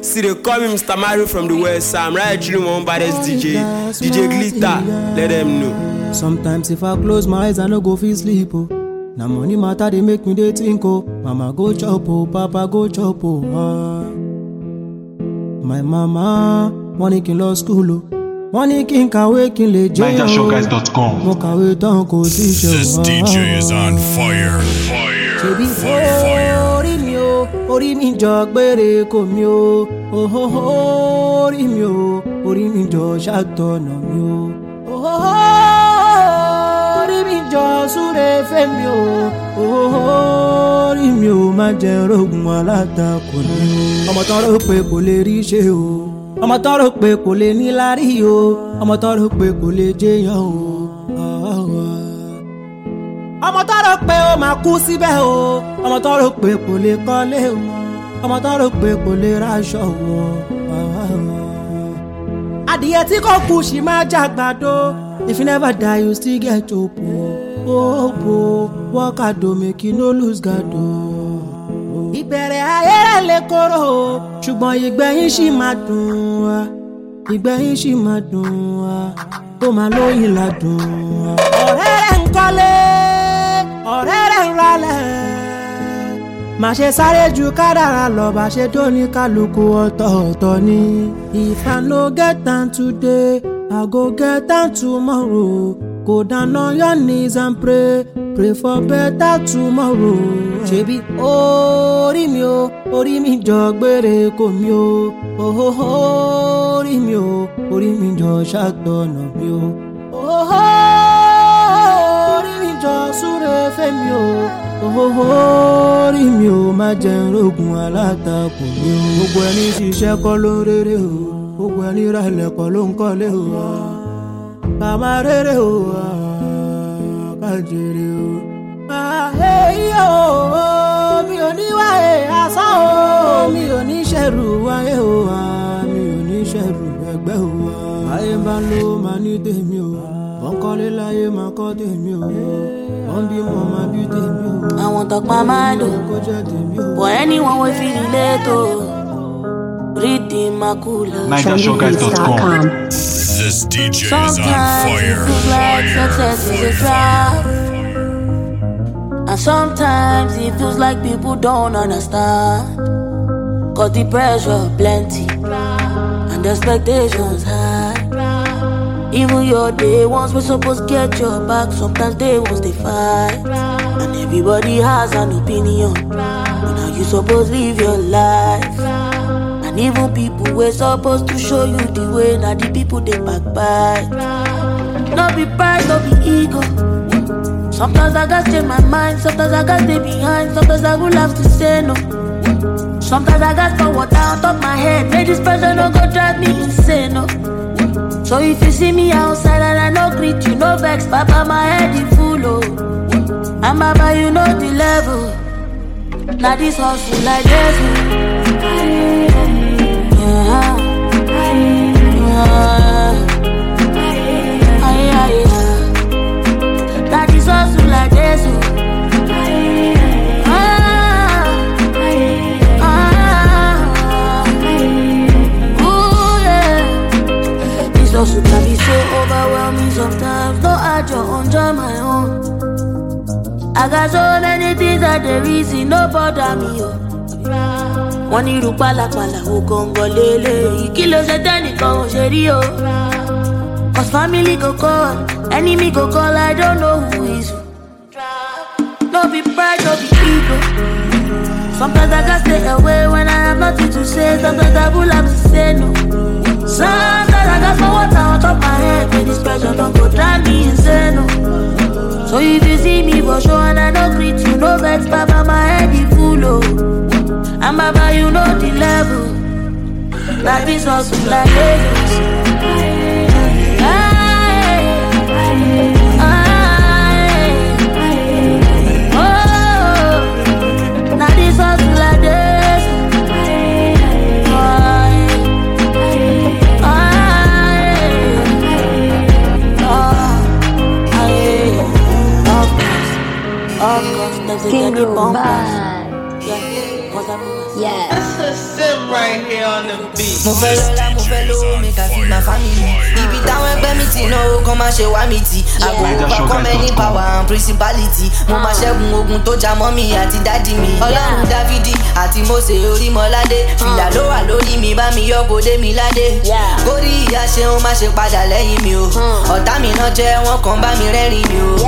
See, they call me Mr. Mario from the West Side. I'm right through my own baddest DJ Glitter. Let them know. Sometimes if I close my eyes, I no go feel sleep. Oh. Now money matter, they make me they think. Oh. Mama go chop, oh. Papa go chop. Oh. My mama, money kin law school. Oh. Money kin kawe kin le jail. NigerShowGuys.com. Mo kawe don ko si show. This DJ is on fire. Orí mi jọ gbére kò mi o, orí mi o, orí mi jọ ṣàtọ̀nà mi o, orí mi jọ súre fẹ́ mi o, orí mi o má jẹ́ rogun alátakò ni o. Ọmọ tán rò pé kò lè rí ṣe o, ọmọ tán rò pé kò lè níláárí o, ọmọ tán rò pé kò lè jẹyàn o. Ọmọ tó rò pé ó máa kú síbẹ̀ o, ọmọ tó rò pé kò lè kọ́lé o, ọmọ tó rò pé kò lè raṣọ o. Adìyẹ tí kò kú ṣì máa jàgbàdo, if you never die you still get hope o. Work hard o make you no lose guard o. Ìbẹ̀rẹ̀ ayé rẹ̀ lè korò o, ṣùgbọ́n ìgbẹ̀yìn ṣì máa dùn wá, ìgbẹ̀yìn ṣì máa dùn wá, tó máa lóyìn ládùn wá. Ọ̀rẹ́ rẹ̀ ń kọ́lé, ọ̀rẹ́ rẹ̀ ń ralẹ̀, má ṣe sáré ju kádàrá lọ, bá ṣe tó ní kálukú ọ̀tọ̀ọ̀tọ̀ ni. If I no get time today, I go get time tomorrow. Go down on your knees and pray for better tomorrow. Ṣebí orí mi o, orí mi jọ gbére kò mi o, orí mi o, orí mi jọ ṣàtọ̀nà mi o. Orí mi jọ súre fẹ́ mi o, orí mi o má jẹ́ rogun alátakò mi o. Gbogbo ẹni ṣiṣẹ́ kọ́ ló ń rere o, gbogbo ẹni ralẹ̀ kọ́ ló ń kọ́lé o. Ká máa rere o, ká jèrè o. Mi ò ní wáyé asán o, mi ò ní ṣẹ̀rù wáyé o, mi ò ní ṣẹ̀rù ẹgbẹ́ o. Ayé bá ń lo máa ní tèmi o, wọ́n kọ́lé láyé máa kọ́ tèmi o, wọ́n bí mo máa bí tèmi o. Àwọn tọpa máa lò, but anyone wey fit relate o, read the macula. NigerShowGuys.com. This DJ is on Sometimes fire. it feels like success is a trap, and sometimes it feels like people don't understand. Cause the pressure plenty, and the expectations high. Even your day ones we're supposed to get your back, sometimes they ones they fight. And everybody has an opinion, but now you supposed to live your life. And even people we're supposed to show you the way, now the people they backbite. No be pride, no be ego. Sometimes I gotta change my mind, sometimes I gotta stay behind, sometimes I will have to say no. Sometimes I gotta throw water on top my head, make this pressure no go drive me insane, no. So if you see me outside and I no greet you, no vex, papa my head is full, oh. And baba you know the level, now this hustle like this, now this hustle like this, hustle can be so overwhelming sometimes. No, I just enjoy my own. I got so many things that the reason no bother me. Wọ́n ní irú pálapàla ó kọ̀ǹgọ̀ lélẹ̀. Ìkìlọ̀ ṣe tẹ́nìkan ò ṣe rí o. Cause family go call, enemy go call, I don't know who is who. No be pride, no be ego. Sometimes I gotta stay away when I have nothing to say. Sometimes I will have to say no. Sometimes I got some water on top my head, when this pressure don't go drive me insane, no. So if you see me for sure and I don't greet you, no vex, papa, my head is full, oh. And baba, you know the level, that this hustle like Lagos. Now this hustle like this. King Room. Yeah. just sit right here on the beat. Mo fẹ́ lọ́lá, mo fẹ́ lówó, make I feed my family. Ibi táwọn ẹgbẹ́ mi ti náwó kan máa ṣe wá mi tì. Àgbòrò pa many power and principality. Mo máa ṣẹ́gun ogun tó já mọ́ mi àti dádì mi. Ọlọ́run Dáfídì àti Mósè Orímọládé. Fìlà ló wà lórí mi, bá mi yọ kó dé mi ládé. Kórí ìyá ṣeun má ṣe padà lẹ́yìn mi o. Ọ̀tá mi náà jẹ́ wọ́n kàn bá mi rẹ́rìn mi o.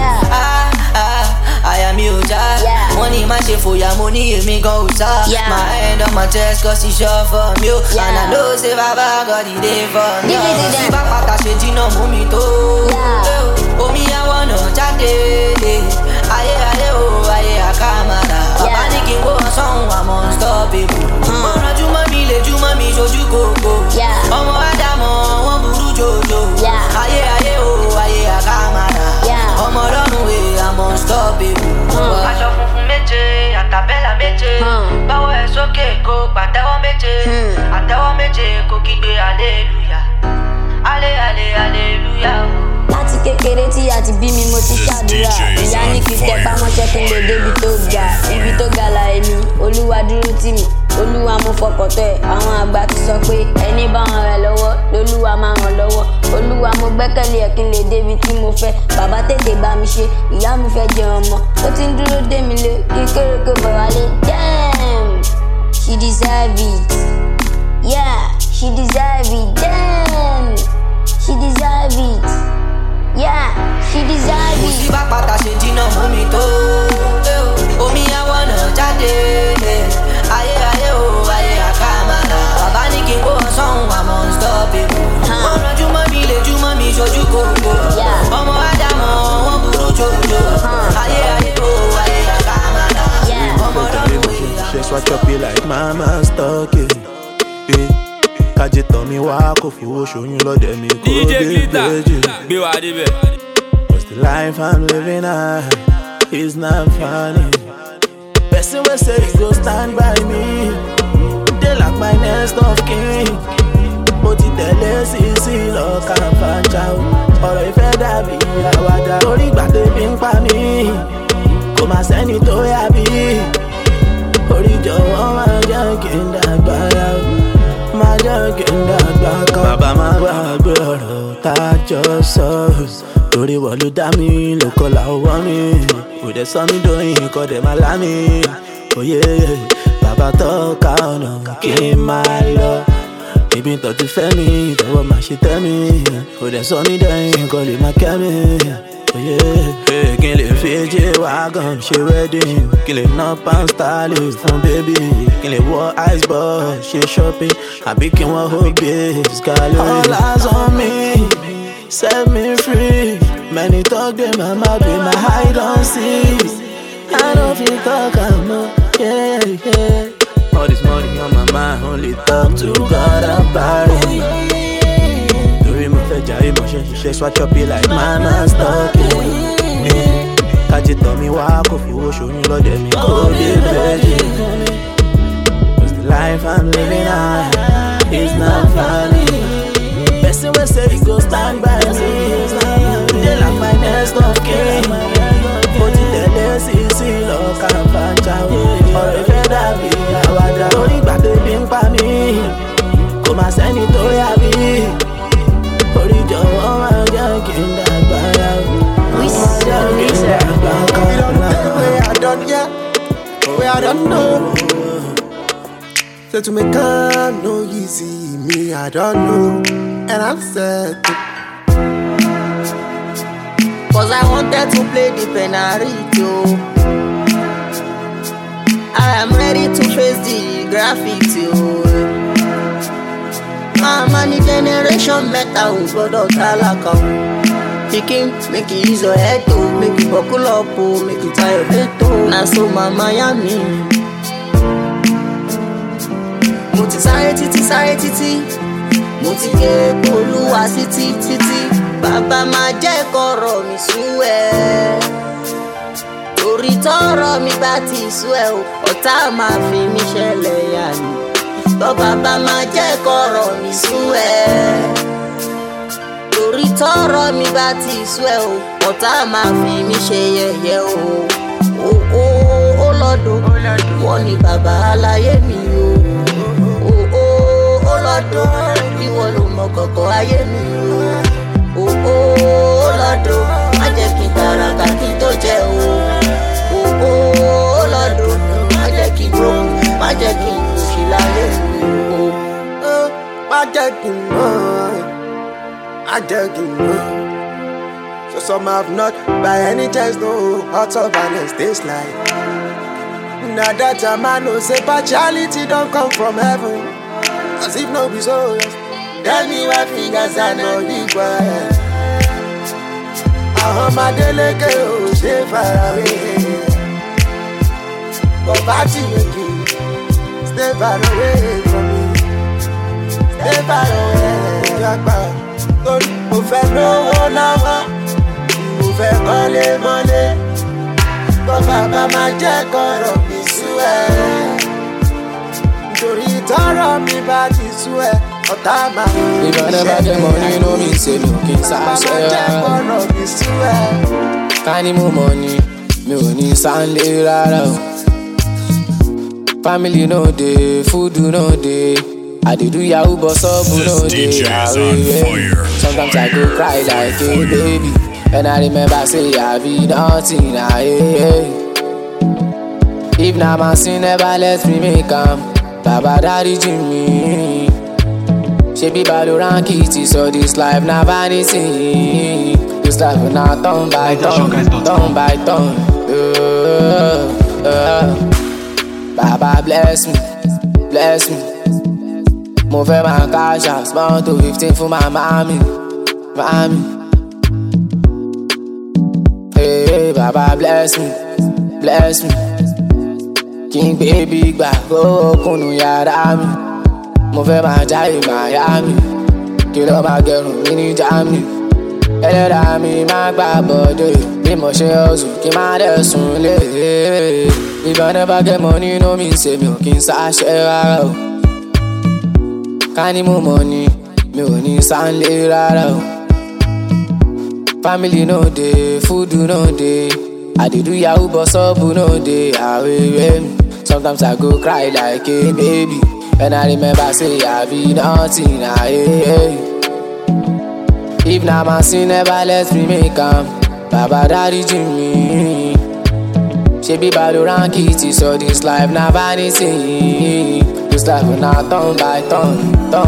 Àyà mi ò já. Wọ́n ní má ṣe fòyà, mo ní èmi gan ò sá. My hand on my chest cause he sure for me o. And I know say baba God he dey for me. Tí bá pàtà ṣe jìnnà mú mi tó. Omi àwọn náà jáde. Ayé o, ayé àkàmàrà. Bàbá ní kí n kó ọ̀sán I'm unstoppable. Mo rànjú mọ́ mi, lè jú mọ́ mi, ṣojú kòkó. Ọmọ Ádámọ̀ wọ́n burú jòjò. Ayé o, ayé àkàmàrà. Ọmọ Ọlọ́run wẹ̀ I'm unstoppable. Aṣọ funfun méje, àtàbẹ́là méje. Báwo ẹ sókè kó pàtẹ́wọ́ méje. Àtẹ́wọ́ méje kó kígbe hallelujah. Hallelujah. Láti kékeré tí a ti bí mi mo ti ṣàdúrà. Ìyá ní kí tẹ pamọ́ṣẹ́ kí n lè débi tó ga. Ibi tó ga la èmi, Olúwa dúró tì mí. Olúwa mo fọkàn tẹ̀. Àwọn àgbà ti sọ pé ẹni bá wọn rẹ̀ lọ́wọ́ lolúwa máa ràn lọ́wọ́. Olúwa mo gbẹ́kẹ̀lé ẹ̀ kí n lè débi tí mo fẹ́. Bàbá tètè bá mi ṣe, ìyá mi fẹ́ jẹ ọmọ. Ó ti ń dúró dé mi lé kí kéréké bọ̀ wálé. Damn, she deserve it. Yeah, she deserve it. Damn, she deserve it. Yeah, she deserve it. Tí bá pàtà ṣe jìnnà mú mi tó. Omi àwọn náà jáde. Ayé o, ayé àkàmàrà. Bàbá ní kí n kó ọ̀sán I'm unstoppable. Mo rànjú mọ́ mi, lè jú mọ́ mi, ṣojú kòkó. Ọmọ Ádámọ̀ wọ́n burú jòjò. Ayé o, ayé àkàmàrà. Ọmọ Ọlọ́run wẹ̀. She swatch up you like mama's talking. Kájí tán mi wá kò fowó ṣoyún lọ́dẹ̀ mi kó DJ dé Glitter, péjì. gbé wa débẹ̀. Cause the life I'm living now is not funny. Person will say he go stand by me. They like my next of kin. Mo ti tẹ̀lé sísí lọ́kàn fàájà o. Ọ̀rọ̀ ìfẹ́ dàbí àwàdà. Orí gbàdé bí ń pa mí. Kò má sẹ́ni tó yà bí. Orí jọ̀wọ́ máa jẹ́ kí n dàgbà yá o. Máa jẹ́ kí n dàgbà kan. Bàbá máa gbàgbé ọ̀rọ̀ tá a jọ sọ. Torí wọ́n ló dá mi, ló kọ́ làwọ̀ mi. Kò dẹ̀ sọ mí dóyin, kò dẹ̀ máa lá mi. Oyè bàbá tọ́ka ọ̀nà kí n máa lọ. Ibi tọ́jú fẹ́ mi, ìtọ́wọ́ máa ṣe tẹ́ mi. Kò dẹ̀ sọ mí dẹ́yìn, kò lè máa kẹ́ mi. Oyè kí n lè fi j wagon ṣe wedding. Kí n lè ná pound sterling fún baby. Kí n lè wọ icebox ṣe shopping. Àbí kí wọ́n hold base gallery. All eyes on me. Set me free. Many talk them, mama be my hide on see. I don't feel talk, I'm no, yeah. All this money on my mind, only talk to God about it. Doing my fetch, I emotion, she swatch up you like mama's talking. Kájí tán mi wá kò fowó ṣoyún lọ́dẹ̀ mi kó dé péjì. Cause the life I'm living now is not funny. Person will say he go stand by me. They like my next of kin. Mo ti tẹ̀lé sísí lọ́kàn fàájà o. Ọ̀rọ̀ ìfẹ́ dàbí àwàdà. Orí gbàdé bí ń pa mí. Kò má sẹ́ni tó yà bí. Orí jọ̀wọ́ máa jẹ́ kí n dàgbà yá o. Máa jẹ́ kí n dàgbà kan. Where I don't yeah, where I don't know. Say to me come no easy, me I don't know. And I'm sad. Cause I wanted to play the penalty. I am ready to face the graffiti. Money generation metal, brother Talaka. Picking, make it use your head to make it buckle up, make it tie your head to. Now so my Miami. Moti sáré títí. Mo ti ké Olúwa sí títí. Bàbá máa jẹ́ kọ́rọ̀ mi sú ẹ. Torí tọ́rọ̀ mi bá ti sú ẹ o, ọ̀tá máa fi mí ṣẹlẹ̀ yà ni. Tọ́ bàbá máa jẹ́ kọ́rọ̀ mi sú ẹ. Torí tọ́rọ̀ mi bá ti sú ẹ o, ọ̀tá máa fi mí ṣe yẹ̀yẹ́ o. Ó lọ́dún, wọ́n ní bàbá aláyé mi o. getting more. I'm getting more. So some have not by any chance no hearts of honest this life. Now that a man no say partiality don't come from heaven. As if no be so. Tell me what fingers I know equal. My delegate oh, stay far away. But party with you, stay far away from me. Stay far away, Jagba. Don't move no one now. Move money. But Baba my jack or be swear. Torí tọrọ mi bá ti sú ẹ. If I never get money, you know me say no king sashay. Can you move money? Me only Sunday rara. Family no day, food no day. I do yahoo boss up no day. Sometimes I go cry like a baby, and I remember say I be nothing. If na my sin never let me make am, Baba daddy Jimmy. She be Valorant kitty, so this life na vanity. This life na turn by turn. Baba bless me. Move my cash out, small to 15 for my mommy. Hey, Baba bless me. King baby back, go kunu yara mi. Mo fẹ́ máa jáde Miami, kí ló máa gẹrun mi ní Germany. Ẹlẹ́dàá mi máa gbà bọ́dé, bí mo ṣe hustle kí má dẹ̀ sùn lé. If I never get money, no mean say mi ò kí n ṣàṣẹ rárá o. Ká ní mo money, mi ò ní Sunday rárá o. Family no dey, food no dey. I dey do yahoo boss up no dey. Àwẹ̀wẹ̀ mi, sometimes I go cry like a baby. And I remember say I be nothing, If na my sin never let me make am, Baba daddy Jimmy. She be Valorant kitty, so this life na vanity. This life na turn by turn.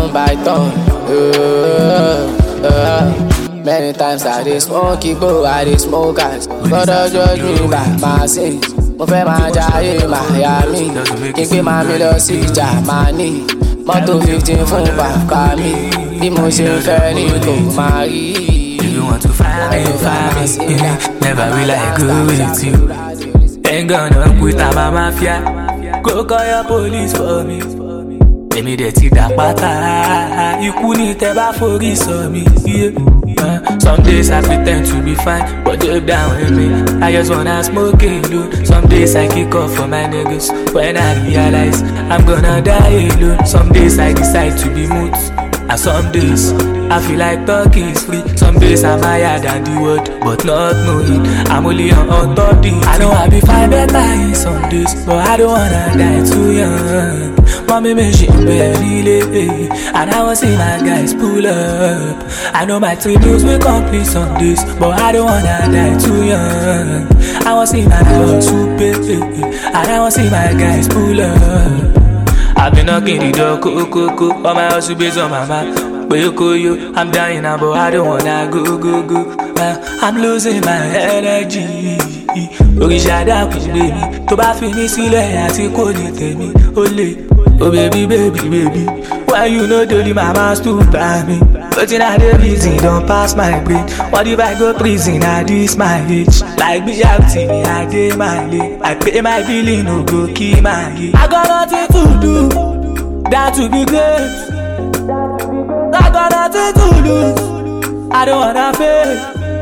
Many times I dey smoke igbo, I dey smoke ash. God don't judge me by my sins. Mo fẹ́ máa jayé Miami, kí n gbé màmí lọ sí Germany. Mọ́tò 15 fún bàbá mi, bí mo ṣe fẹ́ ní kò máa rí. If you want to find me, never will I go with you. Ain't gonna quit, I'm a mafia. Go call your police for me. Èmi dẹ̀ ti dà pátá, ikú ní tẹ́ bá forí sọ mi. Some days I pretend to be fine, but deep down with me, I just wanna smoke alone. Some days I kick off for my niggas when I realize I'm gonna die alone. Some days I decide to be moot, and some days I feel like talking is free. Some days I'm higher than the world, but not knowing I'm only on 30. I know I'll be fine better in some days, but I don't wanna die too young. Mommy me she barely late, and I wanna see my guys pull up. I know my tributes will complete some days, but I don't wanna die too young. I wanna see my house pay, and I wanna see my guys pull up. I've been knocking the door, cool. All my house based on my mind. But you, I'm dying now, but I don't wanna go. I'm losing my energy. Oríṣà dákun baby, tó bá fi mí sílẹ̀ àti kò ní tèmi, ó lè. Oh baby, why you know dolly mama stood by me? But in a day reason don't pass my brain. What if I go prison at this my age? Like be acting, I day my lane. I pay my billing, no go keep my age. I got nothing to do, that to be great. I got nothing to lose, I don't wanna fail.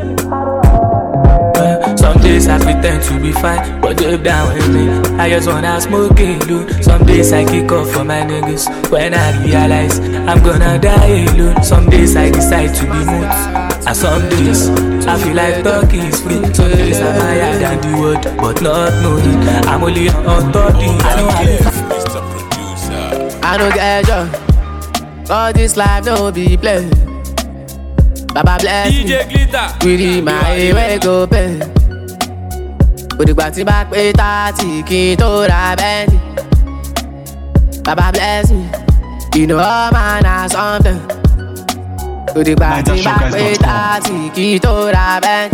Some days I pretend to be fine, but deep down with me, I just wanna smoke alone. Some days I kick off for my niggas when I realize I'm gonna die alone. Some days I decide to be moot, and some days I feel like talking is free. Some days I'm higher than the world, but not knowing I'm only on 30. I don't get joy, all this life no be play. Baba bless me, with my way go pay. Òdìgbà tí bá pé 30 kí n tó ra bẹ́ẹ̀ni. Baba bless me, You know all man has something. To the party back with party, kí tó ra bẹ́ẹ̀.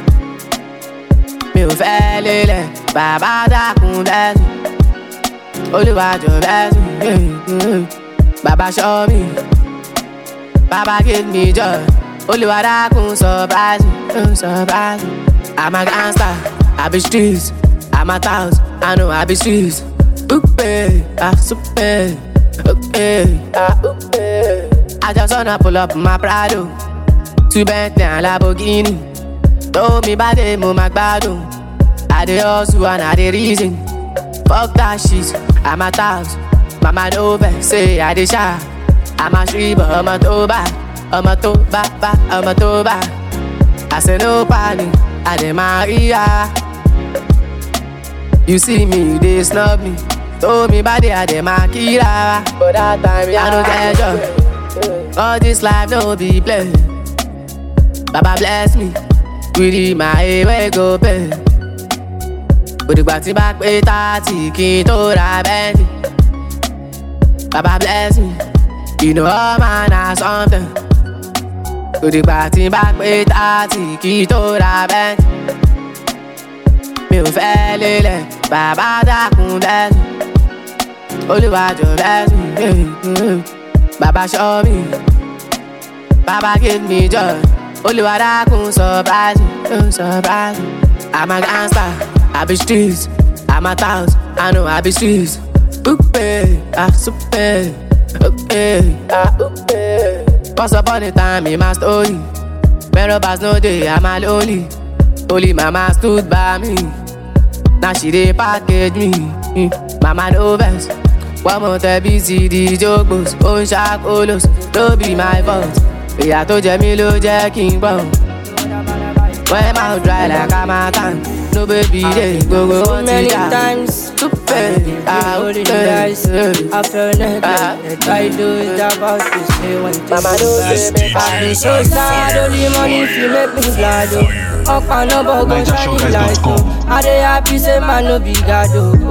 Mi ò fẹ́ lélẹ̀, bàbá dákun bẹ́ẹ̀ ni. Olúwàjò bẹ́ẹ̀ ni. Bàbá show me, Baba give me joy. Olúwa dákun surprise me, surprise me. I'm a gangster, I be streets. I'm a thousand, I know I be streets. Okay, super. Okay, okay. I just wanna pull up my Prado. 2 Bentley and Lamborghini. Told me about them, my gbadun. I dey hustle and I dey reason. Fuck that shit, I'm a thousand. Mama no vex, say I dey shy. I'm a street, but I'm a toba. I'm a toba, I'm a toba. I say no panic, I dey Maria. You see me, they snub me. Told me body, I dey Makira. But that time, I don't get job. All this life no be play. Baba bless me, with my way go pay. But the party back with 30, kí tó ra Bentley. Baba bless me, you know all man has something. To the party back with 30, kí tó ra Bentley. Mi ò fẹ́ lélẹ̀, bàbá dákun bẹ́ẹ̀ ni. Olúwàjò bẹ́ẹ̀ ni. Baba show me, Baba give me joy. Olúwa dákun surprise me, surprise me. I'm a gangster, I be streets. I'm a thousand, I know I be streets. Okay, super. Okay, okay. Once upon a time in my story, when robbers no day, I'm a lonely. Only mama stood by me. Now she dey package me. Mama no vex. One more time busy the joke boss. Own shark olos, don't be my fault. Ìyá tó jẹ mí ló jẹ́ kí n gbọ́. When mouth dry like I'm a can. No baby day, go so many times. Holding guys, I feel naked. I do it about to say one thing. I feel so sad, only money if you make me glad. Up and up, go shine light. I dey happy, say man no be God.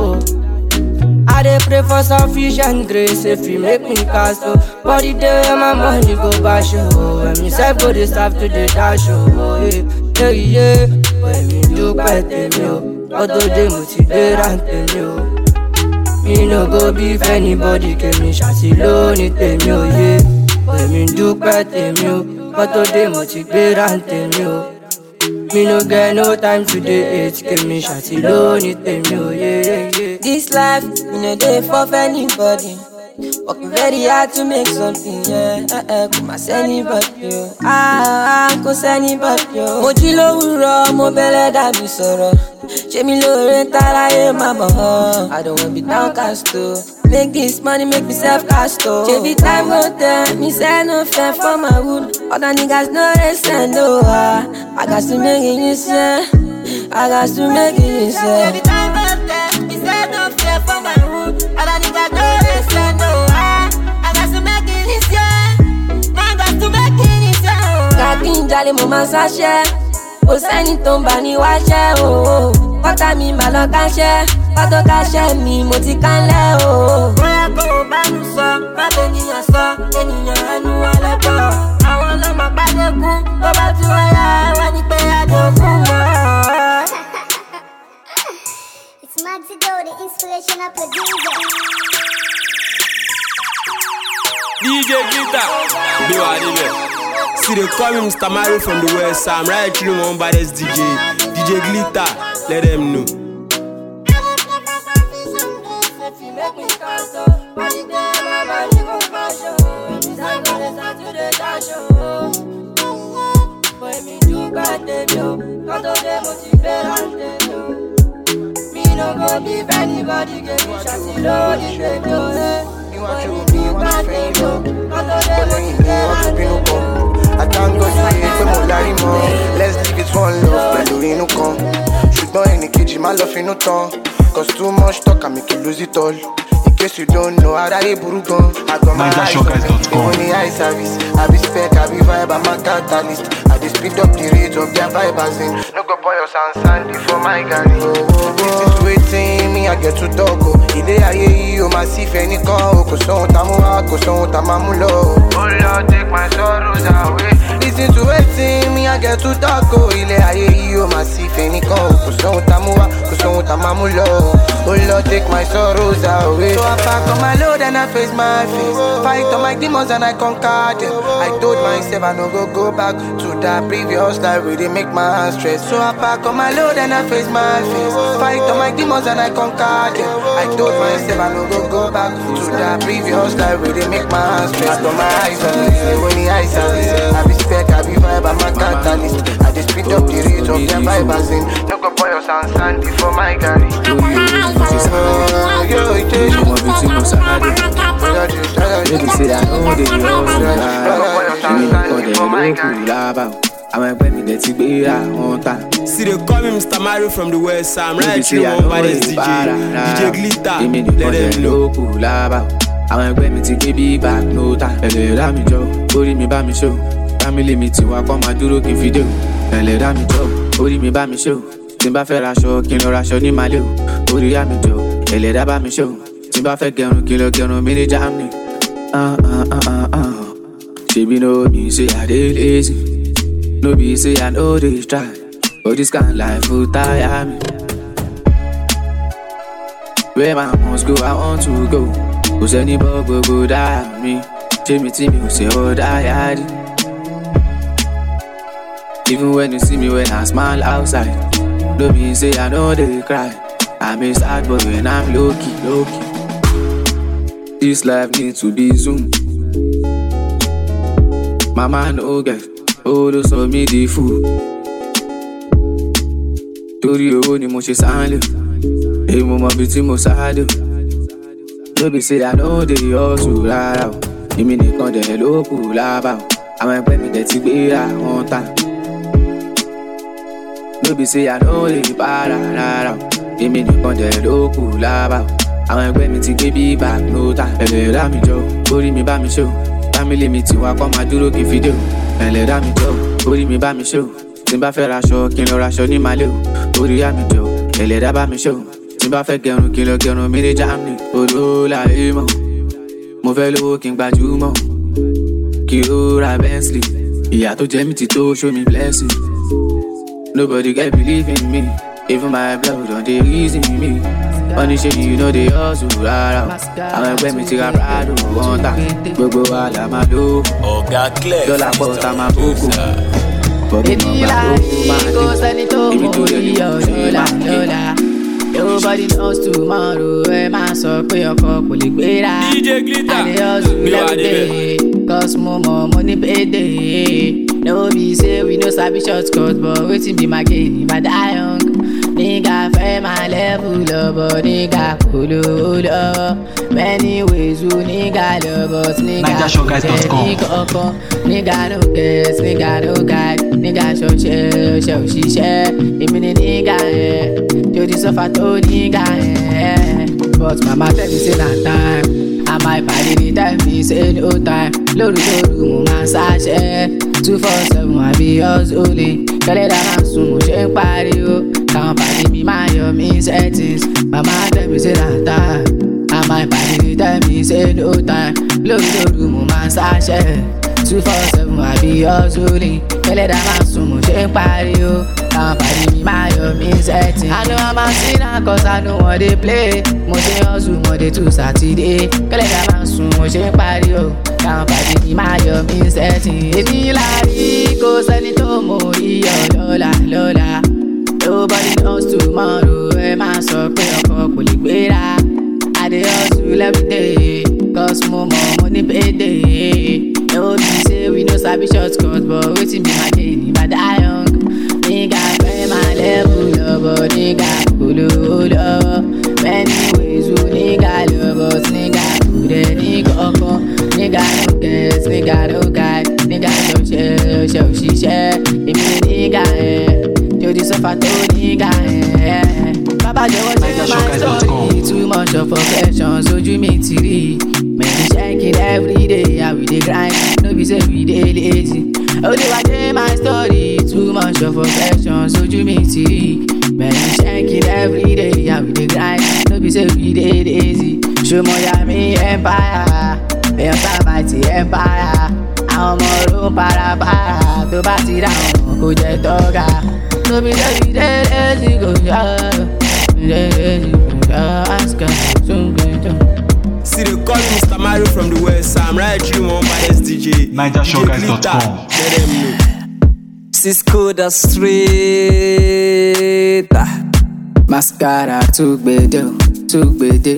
I dey pray for sufficient grace if you make me cast. But the day when my money go bash, when me self go dey stop to the dash. Yeah, yeah. When me do pẹ̀tẹ̀ mi o, ọdún dé mo ti gbé rántẹ̀ mi o. Mi no go beef anybody, kèmi ṣàtì lónìí tèmi o, yeah. When me do pẹ̀tẹ̀ mi o, ọdún dé mo ti gbé rántẹ̀ mi o. Me no get no time to dey hate, kèmi ṣàtì lónìí tèmi o, yeah. This life, me no dey for anybody. Working very hard to make something, yeah. Kò má sẹ́nibọ̀dì o. Kò sẹ́nibọ̀dì o. Mo jí lówùrọ̀, mo bẹ̀rẹ̀ dàbí sọ̀rọ̀. Ṣé mi lóore ń táráyé má bọ̀ hàn? I don't wanna be downcast o. Make this money, make myself cast o. Ṣé bí time go tell me say no fair for my wood? Other niggas no dey send o. I got to make it easier. I got to make it easier. Ṣé bí time go tell me say no fair for my wood? Other niggas no dey send o. I got to make it easier. I got to make it easier. Kàkí ń jalè mo máa ṣáṣẹ́. Kò sẹ́ni tó ń bá ní wáṣẹ́ o. Kọ́tà mi mà lọ káṣẹ́. Kọ́tò káṣẹ́ mi mo ti kánlẹ̀ o. Bóyá kò o bá nu sọ, má bẹ ènìyàn sọ, ènìyàn ẹnu ọlọ́pọ̀. Àwọn ọlọ́mọ pàdékùn, tó bá tún wáyà, wá ní pé àjọkùn mọ́. It's Maxido, the inspirational producer. DJ Glitter, do what I did. See they call me Mr. Mario from the West. I'm right through one baddest DJ. DJ Glitter, let them know. Anybody get me shot loaded, I can't go straight to Molarimo. Let's leave it one love, pẹ̀lú inú kan. Ṣùgbọ́n ẹnì kejì má lọ finú tán. Cause too much talk can make you lose it all. case you don't know, I die burugon. I got my eyes on it, only eye service. I be spec, I be vibe, I'm a catalyst. I just speed up the rate of their vibers in. No go boy your sound sandy for my galley. This is waiting, me I get to talk. Ile aye you massive any call. Koson tamua, koson tamamulo. Oh Lord, take my sorrows away. Listen to waiting, me I get to talk. Ile aye you massive any call. Koson tamua, koson tamamulo. Oh Lord, take my sorrows away. So I pack on my load and I face my face. Fight on my demons and I conquer them. I told myself I no go back to that previous life where they make my hands stress. So I pack on my load and I face my face. Fight on my demons and I conquer them. I told myself I no go back to that previous life where they make my hands stress. I got my eyes on it, only eyes service. I be spec, I be vibe, I'm a catalyst. I just speed up the rate of their vibers in. No go boy your sound sandy for my galley. Baby say that no dey See they call me Mr. Mario from the West Sam. Right through one baddest DJ Glitter. Let them know. Àwọn ẹgbẹ́ mi ti gbé bí back no time. Ẹlẹ́dàá mi jọ, orí mi bá mi ṣó. Family mi ti wá kọ́ máa dúró kí n fi dé o. Ẹlẹ́dàá mi jọ, orí mi bá mi ṣó. Tí n bá fẹ́ raṣọ, kí n lọ raṣọ ní Malé o. Orí yá mi jọ, ẹlẹ́dàá bá mi ṣó. Tí n bá fẹ́ gẹrun, kí n lọ gẹrun mi ní Germany. Shebi know me say I dey lazy. No be say I know they try. But this kind of life will tire me. Where my must go, I want to go. Who's any bug will go die on me. Jamie Timmy who say oh die. Even when you see me when I smile outside. No be say I know they cry. I'm a sad boy when I'm low key. This life needs to be zoom. Mama no get, oh those saw me the fool. Torí owó ni mo ṣe sáńlẹ̀, èyí mo mọ bí tí mo sáádé. No be say I know they hustle rárá o, èmi nìkan dẹ̀ ló kù lábà o. Àwọn ẹgbẹ́ mi dẹ̀ ti gbéra wọn tán. No be say I know they para rárá o, èmi nìkan dẹ̀ ló kù lábà o. Àwọn ẹgbẹ́ mi ti gbé bí back no time. Ẹlẹ́dàá mi jọ, orí mi bá mi ṣó. Family mi ti wá kọ́ máa dúró kí n fi dé o. Ẹlẹ́dàá mi jọ, orí mi bá mi ṣó. Tí n bá fẹ́ raṣọ, kí n lọ raṣọ ní Malé o. Orí yá mi jọ, ẹlẹ́dàá bá mi ṣó. Tí n bá fẹ́ gẹrun, kí n lọ gẹrun mi ní Germany. Odò láyé mọ̀, mo fẹ́ lówó kí n gbajúmọ̀. Kí ó ra Bentley, ìyá tó jẹ́ mi ti tó show me blessing. Nobody get believe in me, even my blood don dey reason me. Money ṣe you know dey hustle rárá o. Àwọn ẹgbẹ́ mi ti ra Prado wọ́n tà. Gbogbo wa là máa lò ó. Dọ́là pọ̀ tá máa bókò. Ènìyàn kò sẹ́ni tó mọ̀ orí ọ̀dọ́là. Nobody knows tomorrow. Ẹ máa sọ pé ọkọ kò lè gbéra. DJ Glitter. I dey hustle every day. Cause mo mọ̀ mo ní payday. No be say we no sabi shortcut, but wetin be my gain if I die young? Nigga fẹ́ máa level up, but nigga kò lówó lọ. Many ways you nigga love, but nigga kò jẹ́ ní kankan. Nigga no guess, nigga no guide. Nigga ṣọṣẹ́ òṣìṣẹ́. Èmi ni nigga yẹn, tí o ti sọ́fà tó nigga yẹn. But mama tell me say na time. And my body dey tell me say no time. Lóru mo máa ń ṣàṣẹ. 247 I be hustling. Kẹ́lẹ́dàá máa ń sùn mo ṣe ń pariwo. Káwọn pàdé mi máa yọ mí settings. Mama tell me say na time. And my body dey tell me say no time. Lóru mo máa ń ṣàṣẹ. 247 I be hustling. Kẹ́lẹ́dàá máa ń sùn mo ṣe ń pariwo. Káwọn pàdé mi máa yọ mí settings. I know I'm a sinner cause I know what they play. Mo ṣe hustle Monday to Saturday. Kẹ́lẹ́dàá máa ń sùn mo ṣe ń pariwo. Káwọn pàdé mi máa yọ mí settings. Èmi láàrí kò sẹ́ni tó mọ̀ orí ọ̀dọ́là. Nobody knows tomorrow. Ẹ máa sọ pé ọkọ kò lè gbéra. I dey hustle every day. Cause mo mọ̀ mo ní payday. No be say we no sabi shortcut, but wetin be my gain if I die young? Nigga fẹ́ máa level up, but nigga kò lówó lọ. Many ways you nigga love, but nigga kò dẹ̀ ní kankan. Nigga no guess, nigga no guide. Nigga ṣọṣẹ́ òṣìṣẹ́. Èmi ni nigga yẹn, tí o ti sọ́fà tó nigga yẹn. Baba jọ̀wọ́ ṣe máa story. Too much of perfection, so you meet tiri. Man, we check it every day, and we dey grind. No be say we dey lazy. Only one day my story, too much of perfection, so you meet tiri. Man, we check it every day, and we dey grind. No be say we dey lazy. Show mo ya mi empire, empire mighty empire. Àwọn ọmọ oró ń para tó bá ti rà wọn kò jẹ́ tọ́ga. No be say we dey lazy, go yá. See they call me Mr. Mario from the West. I'm right through one baddest DJ. NigerShowGuys.com. Let them know. Cisco the street. Mascara too gbede.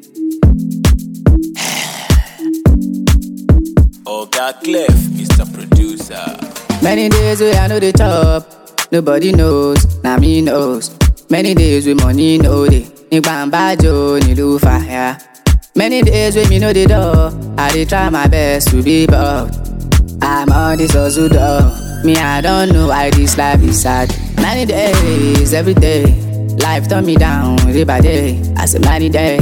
Oga Clef, Mr. Producer. Many days we I know the top, nobody knows, na me knows. Many days with money no dey, nígbà ń bájò nílùú fàyà. Many days with me know the door, I dey try my best to be bold. I'm on this hustle door, me I don't know why this life is sad. Many days, every day, life turn me down day by day. I say many days,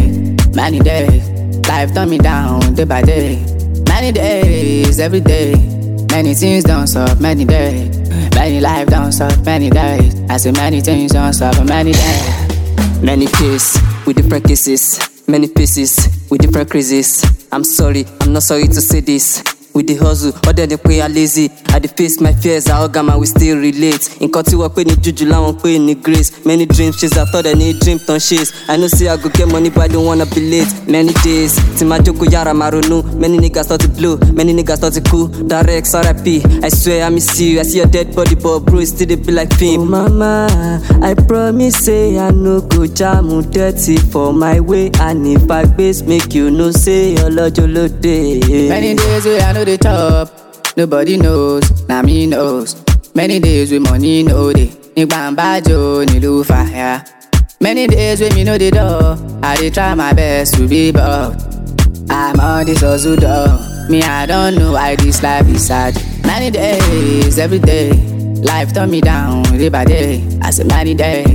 life turn me down day by day. Many days, every day, many things don't stop, many days. Many life don't stop, many days. I say many things don't stop, many days. Many cases with different cases, many faces with different crazes. I'm sorry, I'm not sorry to say this. With the hustle, other than pay are lazy. I dey face my fears, I hug and we still relate. In country work when you juju la won't pay any grace. Many dreams chase, I thought I need dream ton chase. I know say I go get money, but I don't wanna be late. Many days, till my joko yara marunu. Many niggas start to blow, many niggas start to cool. Direct RIP, I swear I miss you. I see your dead body, but bro, it still dey be like film. Oh mama, I promise say I no go jam dirty for my way. And if I base make you know say your lojolo day. Many days we I know the top, nobody knows, na me knows. Many days with money no dey, nígbà ń bájò nílùú fàyà. Many days with me know the door, I dey try my best to be bold. I'm on this hustle door, me I don't know why this life is sad. Many days, every day, life turn me down day by day. I say many days,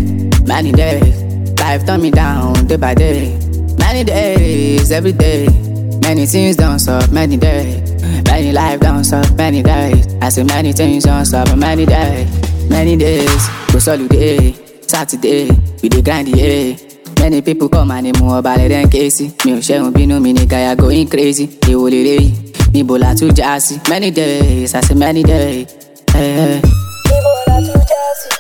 life turn me down day by day. Many days, every day, many things don't stop, many days. Many life don't stop, many days. I say many things don't stop, many days. Many days, go holiday, Saturday, we dey grind the Many people call my name more balẹ̀ than Casey. Mi ò ṣẹ́hun bínú mi ní gaya going crazy. Èwo lè léyìí, níbo la tún já sí? Many days, I say many days. Níbo la tún já sí?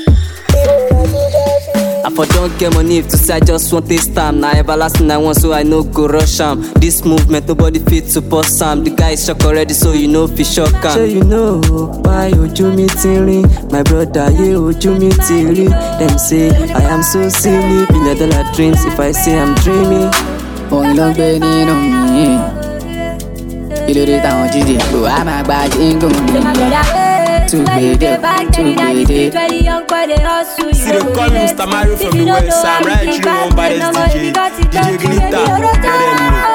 I for don't get money if to say I just want this time. Now everlasting I want so I no go rush am. This movement nobody fit to pause am. The guy is shock already so you know fi shock am. So you know why ojú mi ti rin. My brother yeah ojú mi ti rí. Them say I am so silly. $1 dreams if I say I'm dreaming. Òun ló ń gbé nínú mi. Kí ló dé táwọn jíde kò á máa gba jíngùn mi. Too gbede. See they call me Mr. Mario from the West. I'm right through one baddest DJ. DJ Glitter. Let them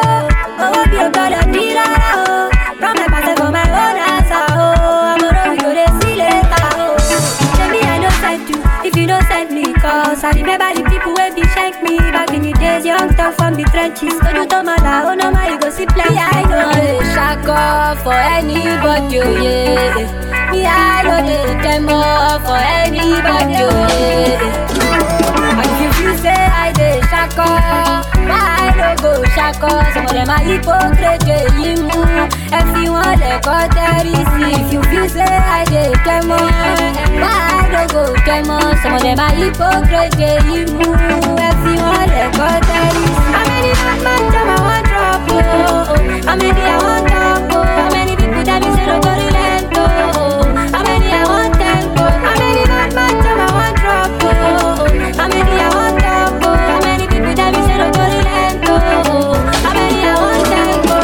If you don't send me, cause I remember the people when be shank me back in the days, young stuff from the trenches. So you told my la, oh no, my you go see play. I know they shack off for anybody, oh yeah. Me, I know they them off for anybody, oh yeah. And if you say I dey shack off, why I don't go shack off? Some of them are hypocrite, you move. Everyone they got there easy. If you feel say I dey them off, why I don't go them off? Some of them are hypocrite, you move. Everyone they got there easy. How many bad man them I want drop, oh? How many I want drop, oh? How many people that me say don't go relent, oh? How many I want them, oh? How many bad man them I want drop, oh? How many I want drop, oh? How many people that me say don't go relent, oh? How many I want them, oh?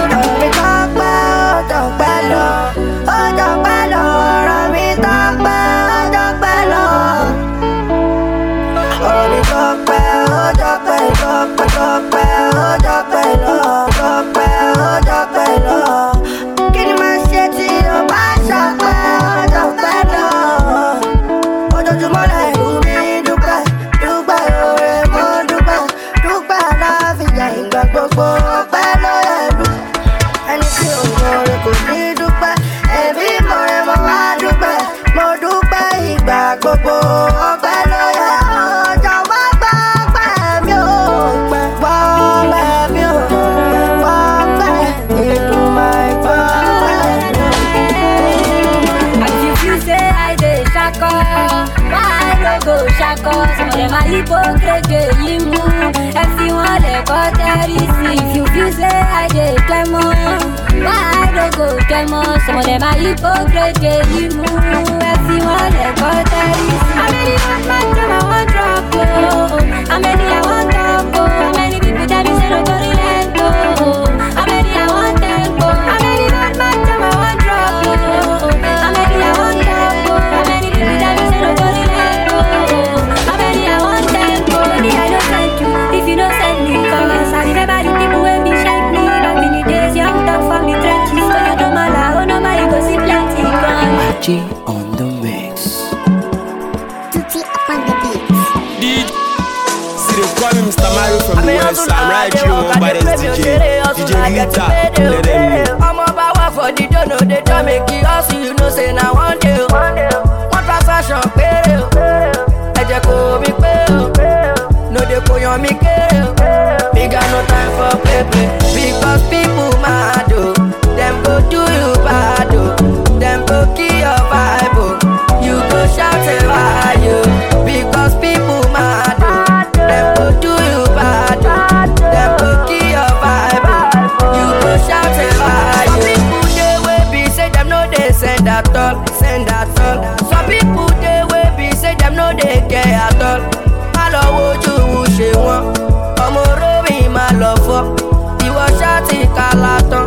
máa hypocrite yìí mú. Ẹ fi wọn lẹ̀ kọ́ tẹ́rìsì. If you feel say I dey kẹ́mọ́, why I no go kẹ́mọ́? Some of them máa hypocrite yìí mú. Ẹ fi wọn lẹ̀ kọ́ tẹ́rìsì. How many bad man dem I wan drop o? How many I wan talk o? How many people tell me say no go relent o? How many I wan thank o? How many bad man dem I wan drop o? How many I wan talk o? How many people tell me say no go relent o? How many I wan thank o? Me I no thank you if you no send me, cause I remember the people wey be shake me back in the days. Young talk from the trenches, so you don't matter. Oh no, my you go see plenty gone. G on the mix. Tutti up on the beat. See they call me Mr. Mario from the West. I'm right here on by this DJ Glitter. Let them know. I'm about what for the dono, they try make it hustle, you know say now one day. One transaction, pay. Eje ko mi pay. No dey koyan mi kere. We got no time for play. Because people mad oh. Them go do you bad oh. Them go kill your vibe oh. You go shout it why you. Because people mad oh. Them go do you bad oh. Them go kill your vibe oh. You go shout it why you. Some people they way be say them no they send at all. Some people they way be say them no they care at all. Malo woju ṣe wọn, ọmọ rómi máa lọ fọ́. Ìwọ ṣáàtì kálátán.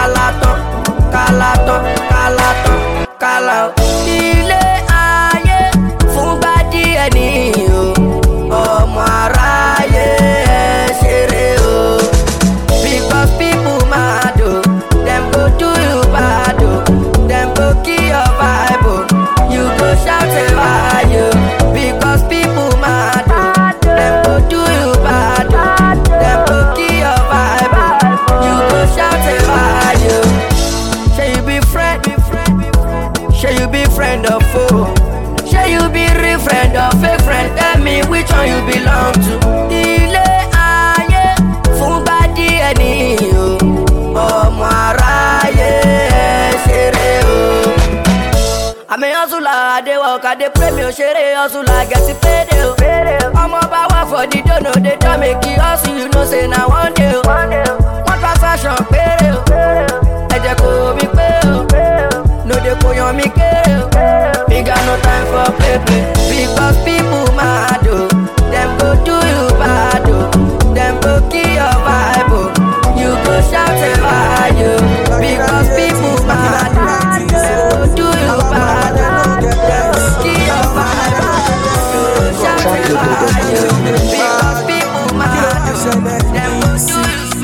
Ilé ayé fúngbà díẹ̀ ní o, ọmọ aráyé ẹ ṣeré o. Because people mad o, dem go do you bad o, dem go kill your vibe o, you go shout it why o. Because people mad o, dem go do you bad o, dem go kill your vibe o, you go shout it why o. Shey you be friend, shey you be friend or foe, shey you be real friend or fake friend, tell me which one you belong to. Ilé ayé fúngbà díẹ̀ ní o, ọmọ aráyé ẹ ṣeré o. Àmì hustler, I dey work, I dey pray, mi ò ṣeré hustler, I get paid o. Ọmọ bá wà for the dono, they try make it hustle, you know say na one day o. One transaction péré o. Ẹ̀jẹ̀ kò mi pé o. No dey koyan mi kere o. We got no time for play. Because people mad o. Them go do you bad o. Them go kill your vibe o. You go shout it why o. Because people mad o. Them go do you bad o. Them go kill your vibe o. You go shout it why o. Because people mad o. Them go do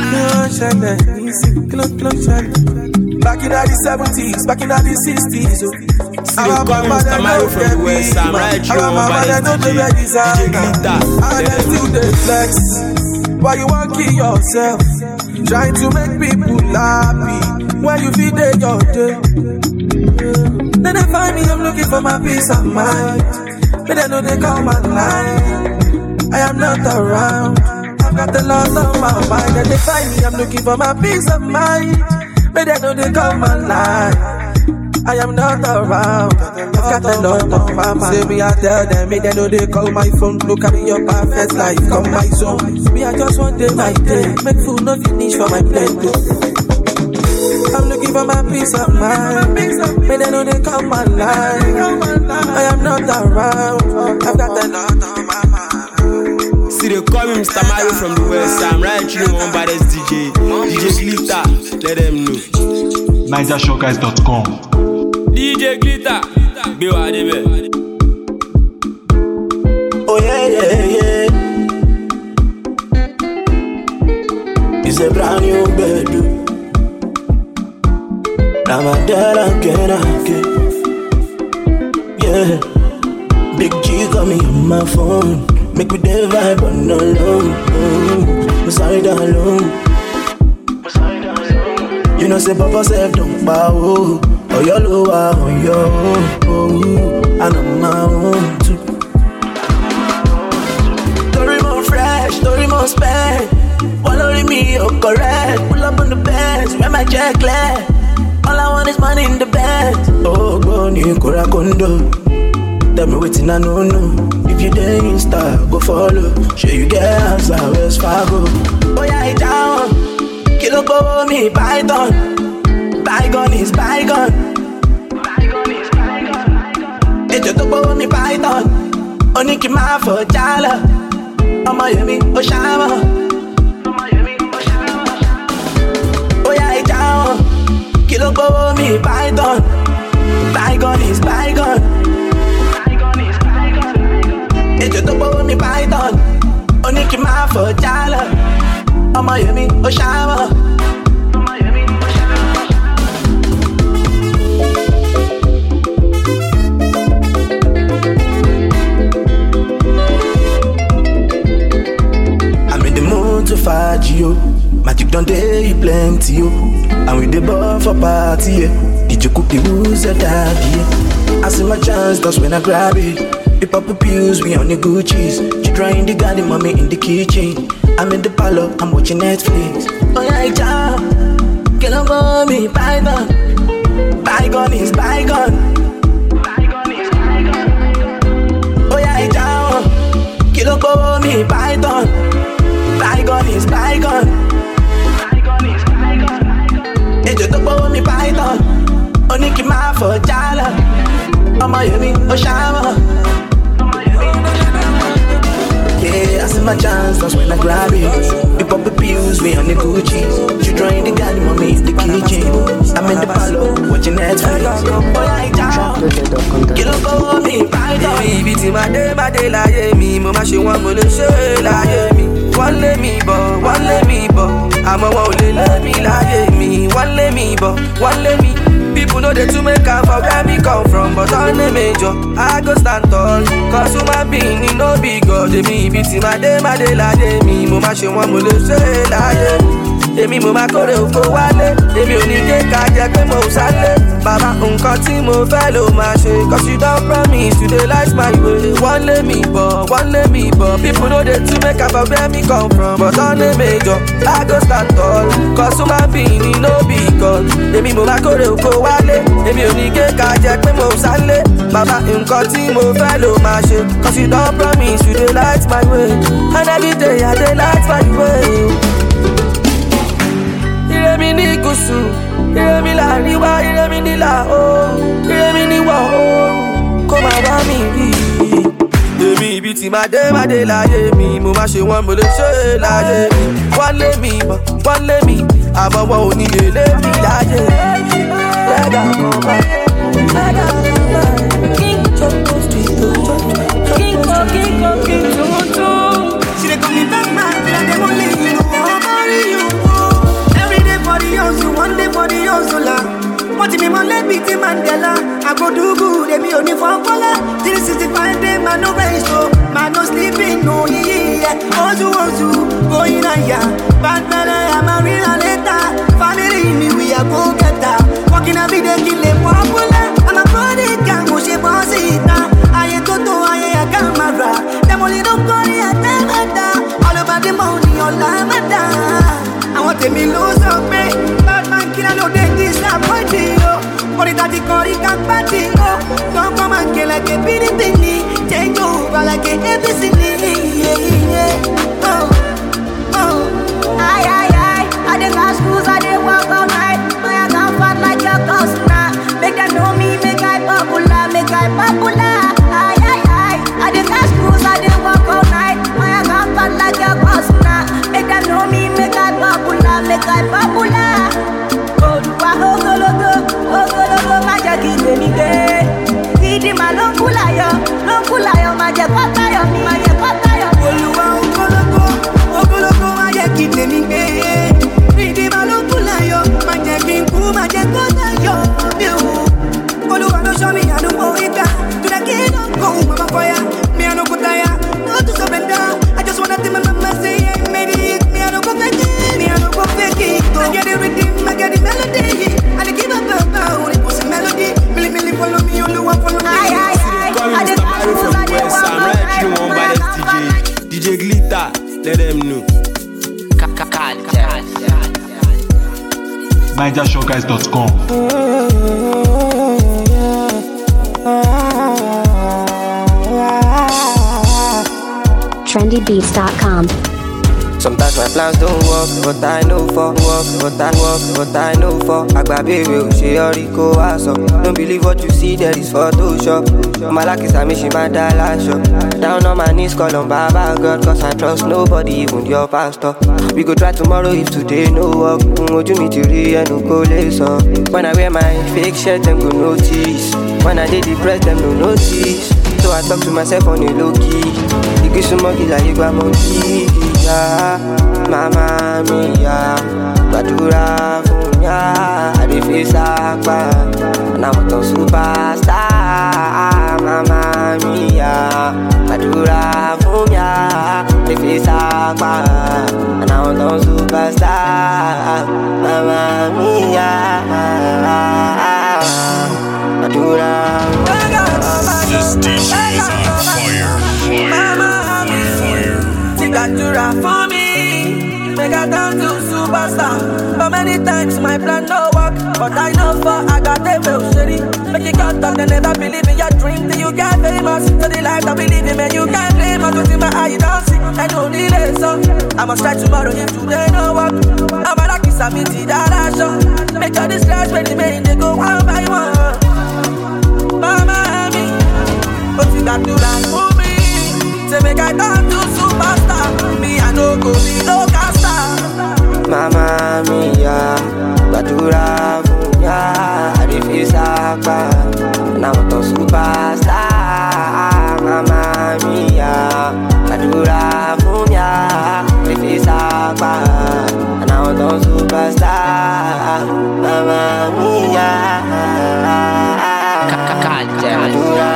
you bad o. Back in the 70s, back in the 60s, See they call me Mr. Mario from the West. I'm right here on by this DJ Glitter. And I still dey flex. Why you want kill yourself? Trying to make people happy when you feed your day. Then they find me, I'm looking for my peace of mind. But they know they call my line. I am not around. I've got a lot on my mind. And they find me, I'm looking for my peace of mind. But they know they call my line. I am not around. I've got a lot on my mind. Say me, I tell them, me they know they call my phone. Look at me, your perfect life, come my zone. Me, I just want day my day. Make food no finish for my plate. I'm looking for my peace of mind. But they know they call my line. I am not around. I've got a lot on my mind. See they call me Mr. Mario from the West. I'm right here on by this DJ Glitter. Let them know. NigerShowGuys.com. DJ Glitter, be what it be. Oh yeah. It's a brand new bedroom. I'm a dead again. Yeah. Big G got me on my phone. Make me the vibe on no low. Beside alone. You know say Papa self don't bow. Oh your lower on your own. And on my own too. Story more fresh, story more spent. Following me, oh correct. Pull up on the bench, wear my check clear. All I want is money in the bank. Oh, go ni kora kondo. Tell me waiting I no. If If you dey Insta, go follow. Sure you get answer, West Fargo. Oh yeah, it down. Kilo go me Python. Bygone is bygone. Ejo to go me Python. Oniki ma for jala. Ọmọ yemi o ṣama. Oh yeah, it down. Kilo go me Python. Bygone is bygone. Ejo to go me Python. Oniki ma for jala. Ọmọ yemi o ṣama. To fight you, magic done day plenty yo, and we dey ball for party. Yeah. Did you cook the rules of daddy? Yeah. I see my chance, that's when I grab it. We pop the pills, we on the Gucci's. She drawing the garden, mommy in the kitchen. I'm in the parlor, I'm watching Netflix. Oh yeah, jam, get on me, Python. Bygone is bygone. Oh yeah, jam, get on me, Python. Bygone is bygone. Ejo to go me Python. Oniki ma for jala. Ọmọ yemi o ṣama. Yeah, I see my chance, that's when I grab it. We pop the pills, we on the Gucci. She drawing the garden, mommy in the kitchen. I'm in the parlor, watching Netflix. Oh yeah, kilo go me Python. Ibi tí máa dé láyé mi, mo máa ṣe wọ́n mo lè ṣe láyé mi. Wọ́n lé mi bọ̀, àmọ́ wọn ò lè lé mi láyé mi. Wọ́n lé mi bọ̀, people know they to make up for where me come from, but on a major, I go stand tall. Cause human being, you know big God. Èmi ibi tí máa dé láyé mi, mo máa ṣe wọ́n mo lè ṣe láyé mi. Èmi mo máa kórè oko wálé, èmi ò ní kéka jẹ́ pé mo sálé. Bàbá nǹkan tí mo fẹ́ ló máa ṣe, cause you don't promise to dey light my way. Wọ́n lé mi bọ̀, people know they to make up for where me come from, but on a major, I go stand tall. Cause human being, you know big God. Èmi mo máa kórè oko wálé, èmi ò ní kéka jẹ́ pé mo sálé. Bàbá nǹkan tí mo fẹ́ ló máa ṣe, cause you don't promise to dey light my way. And every day I dey light my way. Ire mi ní gúúsù, ire mi láríwá, ire mi nílà oòrùn, ire mi níwọ̀ oòrùn, kó máa bá mi rí. Èmi ibi tí máa dé láyé mi, mo máa ṣe wọ́n mo lè ṣe láyé mi. Wọ́n lé mi bọ̀, àmọ́ wọn ò ní lè lé mi láyé mi. Lẹ́gà kan bá, King Joko Street, King Joko. She dey call me back man, till I dey only you know, marry you. One day for the hustler. What if me man let me to Mandela? I go do good, and me only for Bola. 365 days, man no rest, man no sleeping, no yeah. Ozu, going on ya. Bad man, I'm a real later. Family me, we are go get that. Walking every day, kill them popular. I'm a product, can't go she boss it now. I ain't toto, I ain't a camera. Them only don't call it a temata. All about the money, all I'm a da. I want to me lose up, me. Bad man kill, I know they disappoint you. For it that the curry can't party, don't come and kill like a bitty penny. Take over like a ABC. Oh. I dey got schools, I dey walk all night. I can't fight like your cousin now. Make them know me, make I popular. I dey got schools, I dey walk all night. I can't fight like your cousin now. Make them know me, make I popular. Olúwa ogologo, má jẹ́ kí tèmi gbé. Ìdí màá ló ń kú láyọ̀, má jẹ́ kó tayọ̀ mi. Olúwa ogologo, má jẹ́ kí tèmi gbé. Ìdí màá ló ń kú láyọ̀, má jẹ́ kí n kú, má jẹ́ kó tayọ̀ mi. Olúwa ló show me how to move it down. To the kingdom come, mama fire. Me I no go tire, not to surrender. I just wanna tell my mama say I made it. Me I no go fake it. I get the rhythm, I get the melody. I dey give up when it was a melody. Millie follow me, Olúwa follow me. I dey Mr. Mario from the West Sam, right through one baddest DJ Glitter, let them know. NigerShowGuys.com. MusicOnTrendyBeats.com. Sometimes my plans don't work, but I know for but I know for. Agba baby, she already go aso. Don't believe what you see, there is Photoshop. My luck is a mission, my dollar shop. Down on my knees, call on Baba God, cause I trust nobody, even your pastor. We go try tomorrow if today no work. Would you meet you and no go later? When I wear my fake shirt, them go notice. When I did depressed, them no notice. So I talk to myself on a low key. You get some monkey like you got monkey. Mama mia, Badura funya, I dey face akpa, and I want a superstar. Mama mia, Badura funya, dey face akpa, and I want a superstar. Mama mia, Badura. This DJ is on fire. Badura for me, make I turn to superstar. But many times my plan no work, but I know for I got them real shitty. Make you can't talk, they never believe in your dream till you get famous. So the life I believe in, man, you can't blame us. Cause in my eye you don't see, I don't need it, so I must try tomorrow if today no work. I'm a lucky Samiti that I show. Make all this class when they go one by one. Mama me, but you got to run for me. Say make I turn to superstar. Me I no go be no star. Mama mia, Badura funya, I dey face akpa, and I want a superstar. Mama mia, Badura funya, I dey face akpa, and I want a superstar. Mama mia, Badura.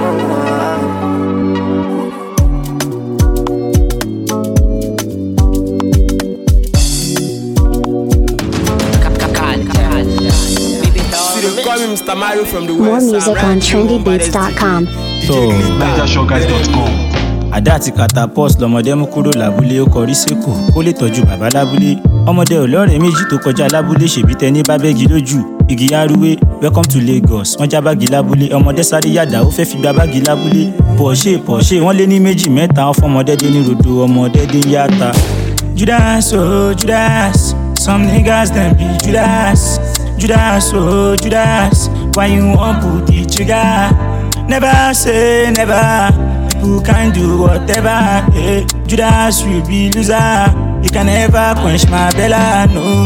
Mr. Mario from the More West. music on trendybeats.com. NigerShowGuys.com. Àdá àti catapult lọmọdé mú kúrò lábúlé ó kọrí sékò kó lè tọ́jú bàbá lábúlé. Ọmọdé olóòrè méjì tó kọjá lábúlé ṣèbí tẹni bá bẹ́gi lójú. Igi arúwé welcome to Lagos. Wọ́n já báàgì lábúlé. Ọmọdé sáré yàdá ó fẹ́ fi gba báàgì lábúlé. Porsche wọ́n lé ní méjì mẹ́ta. Wọ́n fọmọdé dé ní rodo ọmọdé dé yàtà. Judas oh Judas, some niggas dem be Judas. Judas oh Judas, why you won't pull the trigger? Never say never. People can do whatever. Hey, Judas will be loser. You can never quench my bella, no.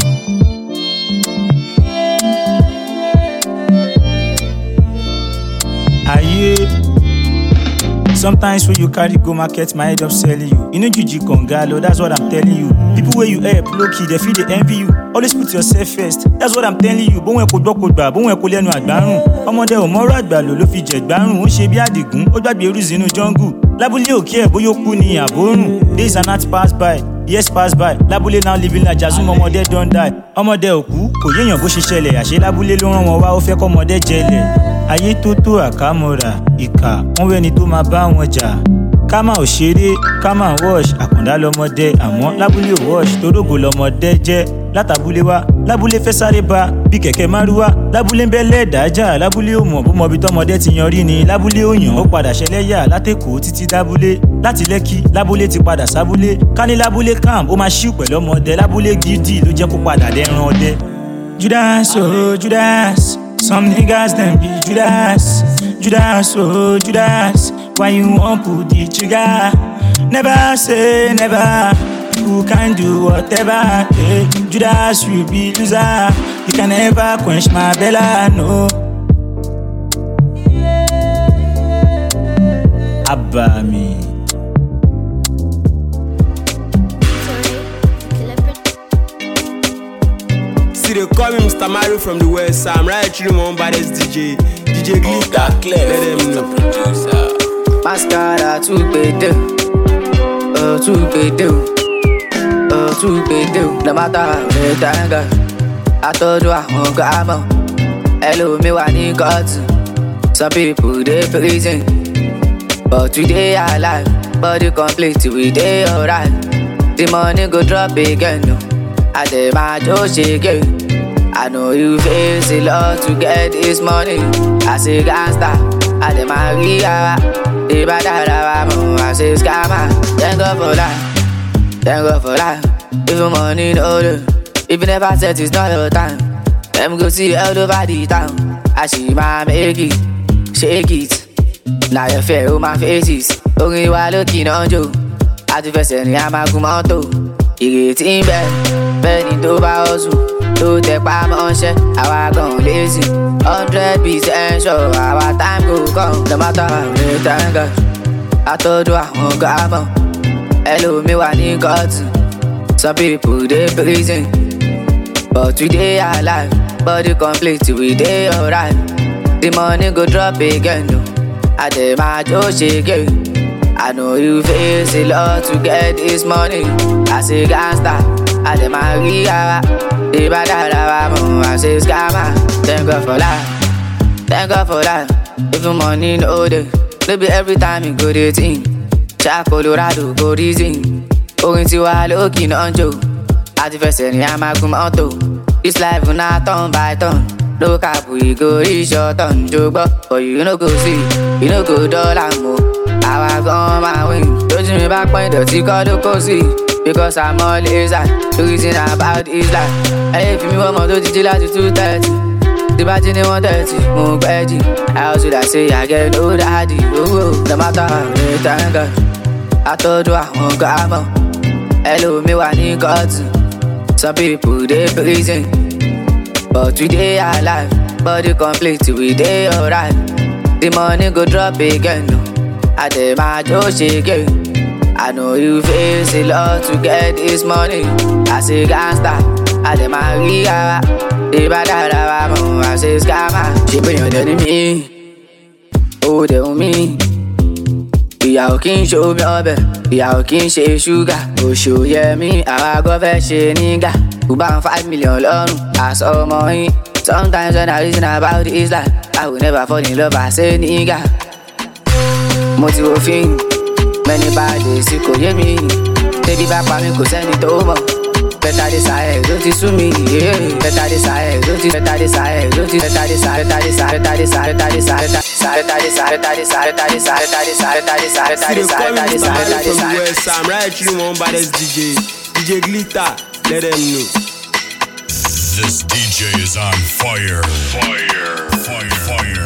Aye. Sometimes when you carry go market, my head up selling you. You know Gigi Kongalo, that's what I'm telling you. People where you help, low key, they feel they envy you. Always put yourself first, that's what I'm telling you. Bon when ko gbà, bon when ko lẹ́nu àgbárùn. Ọmọdé ò mọ́rọ̀ àgbàlò ló fi jẹ̀gbárùn. Ó ṣe bí àdìgún, ó gbàgbé irú sínú jungle. Lábúlé òkè ẹ̀ bóyá ó kú ni àbórùn. Days and nights pass by, years pass by. Lábúlé now living like Jazum, ọmọdé don't die. Ọmọdé òkú, kò yéèyàn bó ṣe ṣẹlẹ̀. Àṣé lábúlé ló rán wọn wá, ó fẹ́ kọ́mọdé jẹlẹ̀. Ayé tó tó àkámọ́ra, ìkà, wọ́n wẹ́ni tó máa bá wọn jà. Kámá ò ṣeré, kámá wash, àkàndá lọmọdé, àmọ́ lábúlé ò wash, torógo lọmọdé jẹ́. Látàbúlé wá, lábúlé fẹ́ sáré bá, bí kẹ̀kẹ́ márúwá, lábúlé ń bẹ́ lẹ́ẹ̀dájà, lábúlé ò mọ̀ bó mọbi tọmọdé ti yan rí ni, lábúlé ò yàn, ó padà ṣẹlẹ́yà látẹ̀kọ́ títí dábúlé, láti Lẹ́kì, lábúlé ti padà sábúlé, ká ní lábúlé camp, ó máa ṣíù pẹ̀lú ọmọdé, lábúlé gidi ló jẹ́ kó padà dẹ́ran ọdẹ. Judas oh Judas, some niggas dem be Judas. Judas oh Judas, why you won't pull the trigger? Never say never. People can do whatever. Hey, Judas will be loser. You can never quench my bella, no. Abba me. See they call me Mr. Mario from the West. I'm right actually my own baddest DJ Glitter. Let them know. Mascara too bad, too bad. No matter how they tangle, I told you I won't come out. Hello, me when you got some people they prison, but today I alive. Body complete, we day alright. The money go drop again, no. I dey my just again. I know you face a lot to get this money. I say gangsta, I dey my ria. The bad I say scammer. Thank God for life. Thank God for life. If your money no do, if you never said it's not your time, them go see all over the town. I see my make it, shake it. Now you feel my faces. Only while looking on you. I do first and I'm a kumato. You get in bed, bending over also. Do take by my share, I gone lazy. 100% sure our time go come. No matter how many times I told you I won't go out. Hello, me one in God. Some people they prison, but today I alive. Body complete, we day alright. The money go drop again, no. I did my joke again. I know you face a lot to get this money. I say gangsta, I did my ria. The bad I say scammer. Thank God for life. Thank God for life. If your money no day, maybe every time you go to team. Check Colorado, go reason. Going to a looking on Joe. I the first and I'm a come out. This life will not turn by turn. Look up, we go reach your turn, Joe. But you no go see, you no go dollar more. I was on my wing. Don't me back when the tick out the see. Because I'm always at the reason about is life. Hey, if you want to do like 230, the bad in 130, more veggie. I also that say I get no daddy. Oh, no matter how many times I told you I won't go out. Hello, me one in God. Some people they prison, but today I alive. Body complete, we day alright. The money go drop again, no. I did my joke again. I know you face a lot to get this money. I say gangsta, I did my ria. The bad I say scammer. She bring your daddy me, oh they on me. Ìyàwó kí n show me ọbẹ̀, ìyàwó kí n ṣe ṣúgà. Oṣù yẹ mí, àwa gbọ́ fẹ́ ṣe nígà. Kò bá ń 5 million lọ́rùn, àṣọ ọmọ yín. Sometimes when I reason about this life, I will never fall in love, I say nígà. Mo ti wo fíìmù, many bad days kò yé mi. Tẹ́bí bá pa mí kò sẹ́ni tó mọ̀. Better this side, don't you sue me, yeah. Better this side, don't you, better this side, don't you, better this side, better this side, better this side, better this side, I'm right through one baddest DJ Glitter, let them know. This DJ is on fire. Fire, fire, fire.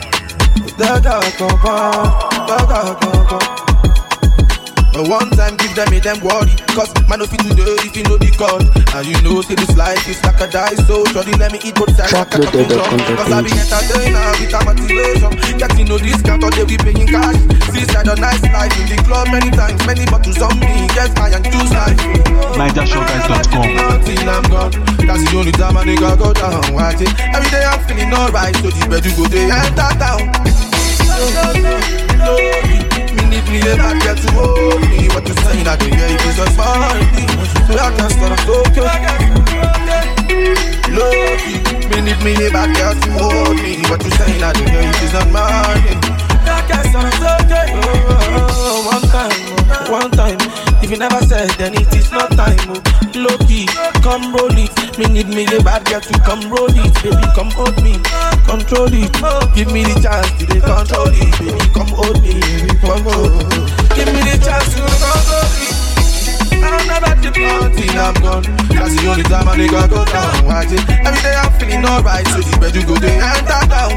One time give them, make them worry. Cause man no fit to do if you know the code. And you know, see this life is like a dice. So shorty let me eat both sides like a couple drum. Cause I be entertainer with a motivation. Get to know this count or they be paying cash. See side a nice life in the club many times. Many bottles on me, get high and choose life. NigerShowGuys.com. Until I'm gone, that's the only time a nigga go down. Watch it. Every day I'm feeling alright. So the bed you go there and enter down. Need me a back here to hold me. What you saying I don't hear it is just funny. So I can start to okay. Low-key, me need me a back here to hold me. What you saying I don't hear it is not money. I can start to okay. Oh, one time. If you never said then it is not time. Low-key, come roll it. Me need me a bad girl to come roll it. Baby, come hold me, control it. Give me the chance to control it. Baby, come hold me, come hold. Give me the chance to control it. I'm not at the party, I'm gone. That's the only time a nigga go down. Watch it. Every day I'm feeling alright, so the bed you go there and down.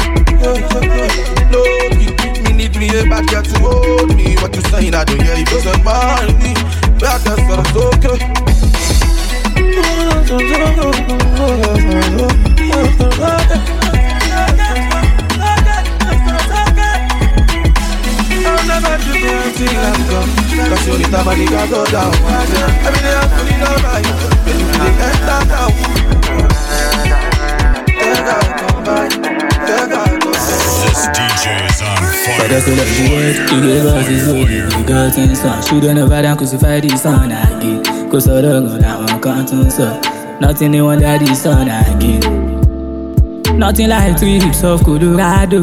Low-key, me need me a bad girl to hold me. What you saying I don't hear it doesn't mind me. But I can start to okay. I'll never do anything I'm gone. That's the only time I nigga go down. Every day I'm feeling alright. Baby, they enter down. Come back. This DJ is on fire. Better call up the word, you gave us his holy. We got in son, shouldn't have had crucified his son again. Cause I don't know that one can't answer. Nothing they want that his son again. Nothing like 3 hips of Colorado.